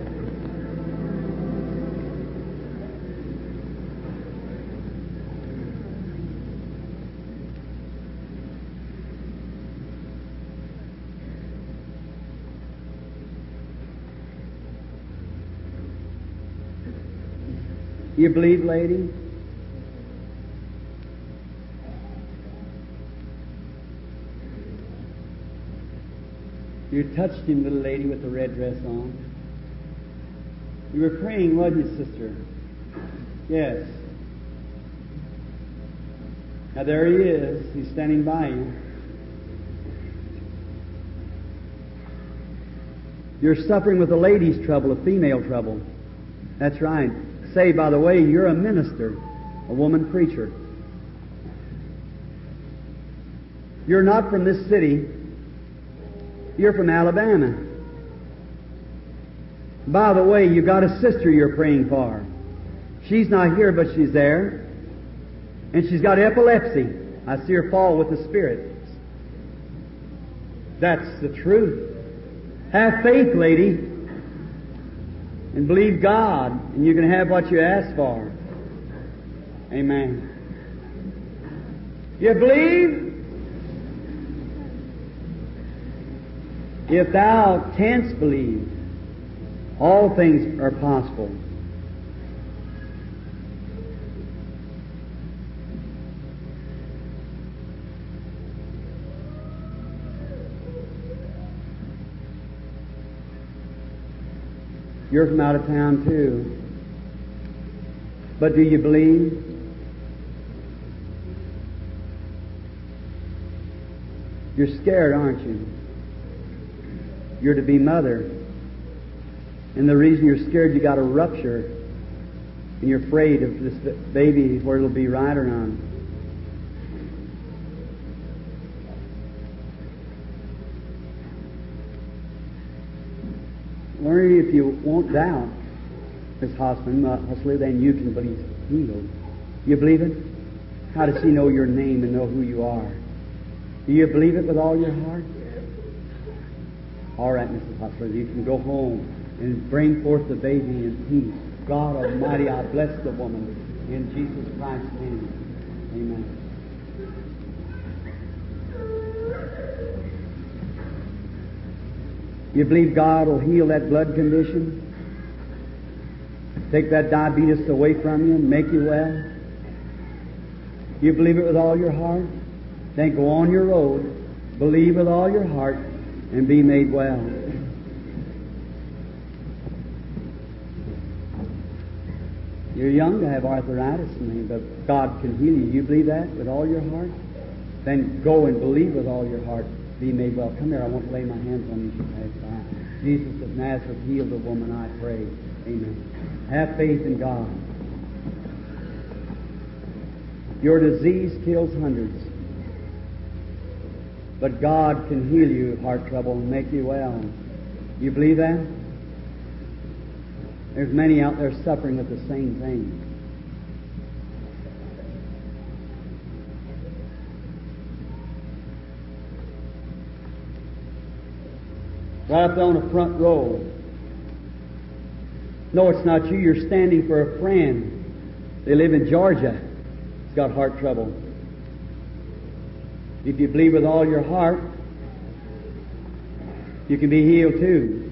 You believe, lady? You touched him, little lady with the red dress on. You were praying, wasn't you, sister? Yes. Now there he is. He's standing by you. You're suffering with a lady's trouble, a female trouble. That's right. Say, by the way, you're a minister, a woman preacher. You're not from this city. You're from Alabama. By the way, you got a sister you're praying for. She's not here, but she's there. And she's got epilepsy. I see her fall with the Spirit. That's the truth. Have faith, lady, and believe God, and you can have what you ask for. Amen. You believe? If thou canst believe, all things are possible. You're from out of town too. But do you believe? You're scared, aren't you? You're to be mother. And the reason you're scared, you got a rupture. And you're afraid of this baby, where it'll be right or not. Learn if you won't doubt this husband, hopefully then you can believe healed. You believe it? How does he know your name and know who you are? Do you believe it with all your heart? All right, Missus Hustler, you can go home and bring forth the baby in peace. God Almighty, I bless the woman in Jesus Christ's name. Amen. You believe God will heal that blood condition? Take that diabetes away from you and make you well? You believe it with all your heart? Then go on your road, believe with all your heart, and be made well. You're young to have arthritis, but God can heal you. You believe that with all your heart? Then go and believe with all your heart. Be made well. Come here, I want to lay my hands on you as you pass by. Jesus of Nazareth, heal the woman, I pray. Amen. Have faith in God. Your disease kills hundreds. But God can heal you of heart trouble and make you well. You believe that? There's many out there suffering with the same thing. Right up there on the front row. No, it's not you. You're standing for a friend. They live in Georgia. He's got heart trouble. If you believe with all your heart, you can be healed too.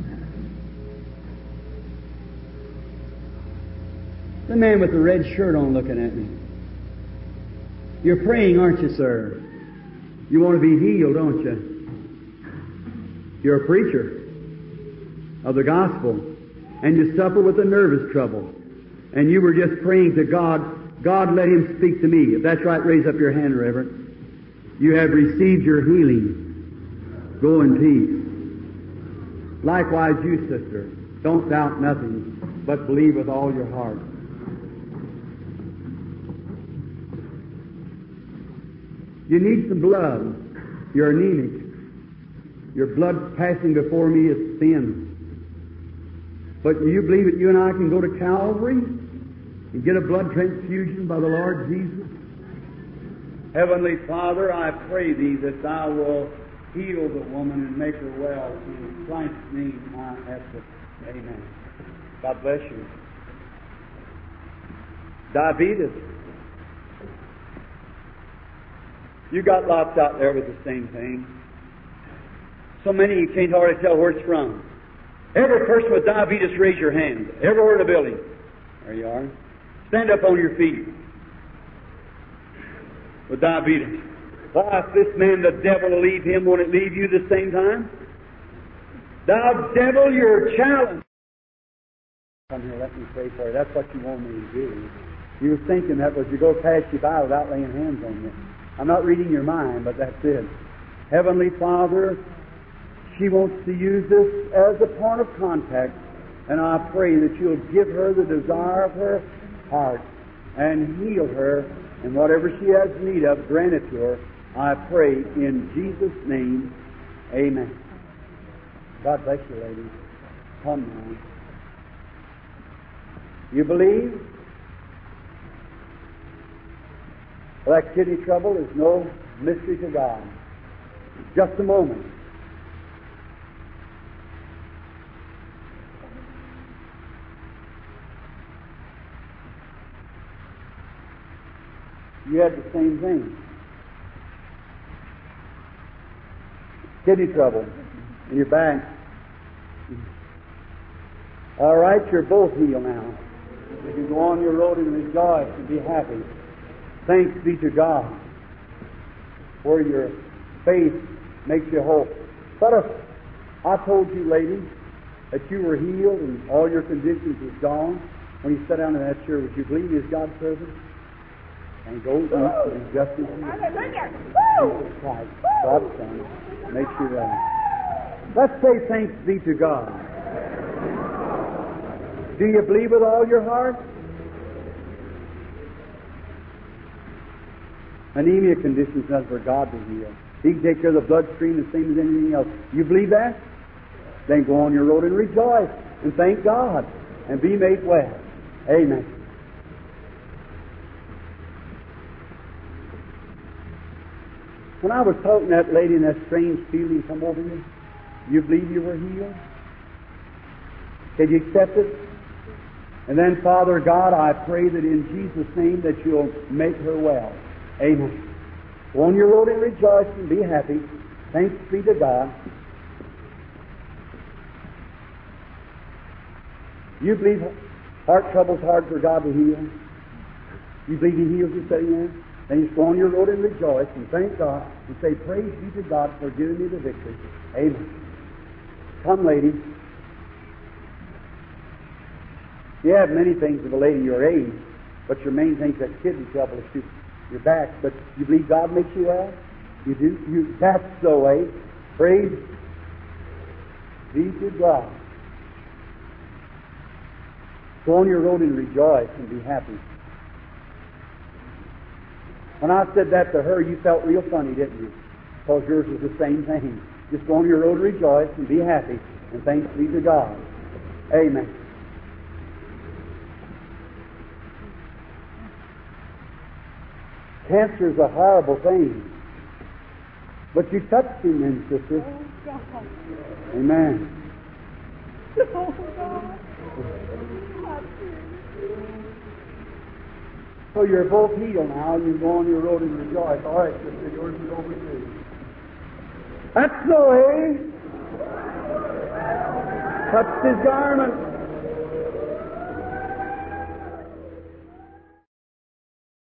The man with the red shirt on looking at me. You're praying, aren't you, sir? You want to be healed, don't you? You're a preacher of the gospel, and you suffer with a nervous trouble. And you were just praying to God, God, let Him speak to me. If that's right, raise up your hand, Reverend. You have received your healing. Go in peace. Likewise, you, sister, don't doubt nothing, but believe with all your heart. You need some blood. You're anemic. Your blood passing before me is thin. But you believe that you and I can go to Calvary and get a blood transfusion by the Lord Jesus? Heavenly Father, I pray Thee that Thou will heal the woman and make her well. In Christ's name I ask it. Amen. God bless you. Diabetes. You got lots out there with the same thing. So many you can't hardly tell where it's from. Every person with diabetes, raise your hand. Everywhere in the building. There you are. Stand up on your feet. With diabetes. Why, if this man, the devil, will leave him, won't it leave you the same time? Thou devil, you're challenged. Come here, let me pray for you. That's what you want me to do. You was thinking that was you go pass you by without laying hands on you. I'm not reading your mind, but that's it. Heavenly Father, she wants to use this as a point of contact, and I pray that you'll give her the desire of her heart and heal her, and whatever she has need of, grant it to her. I pray in Jesus' name, amen. God bless you, ladies. Come now. You believe? Well, that kidney trouble is no mystery to God. Just a moment. You had the same thing. Kidney trouble in your back. All right, you're both healed now. You can go on your road and rejoice and be happy. Thanks be to God for your faith makes you whole. But if I told you, ladies, that you were healed and all your conditions was gone, when you sat down in that chair, would you believe He's God's servant? And go eat and He's just as He is. Jesus Christ, God's Son, makes you well. Let's say thanks be to God. Do you believe with all your heart? Anemia conditions not for God to heal. He can take care of the bloodstream the same as anything else. You believe that? Then go on your road and rejoice and thank God and be made well. Amen. When I was talking to that lady and that strange feeling come over you, you believe you were healed? Can you accept it? And then, Father God, I pray that in Jesus' name that you'll make her well. Amen. Go on your road and rejoice and be happy. Thanks be to God. You believe heart trouble's hard for God to heal? You believe He heals you sitting there? Then you just go on your road and rejoice and thank God and say, praise be to God for giving me the victory. Amen. Come, ladies. You have many things of a lady your age, but your main thing is that kidney trouble is too your back, but you believe God makes you well? You do? You, that's the way. Praise be to God. Go on your road and rejoice and be happy. When I said that to her, you felt real funny, didn't you? Because yours was the same thing. Just go on your road and rejoice and be happy, and thanks be to God. Amen. Cancer is a horrible thing. But you touched Him then, sister. Oh, God. Amen. Oh, God. So you're both healed now, and you go on your road and rejoice. All right, sister, yours is over too. That's the way. Touched His garment.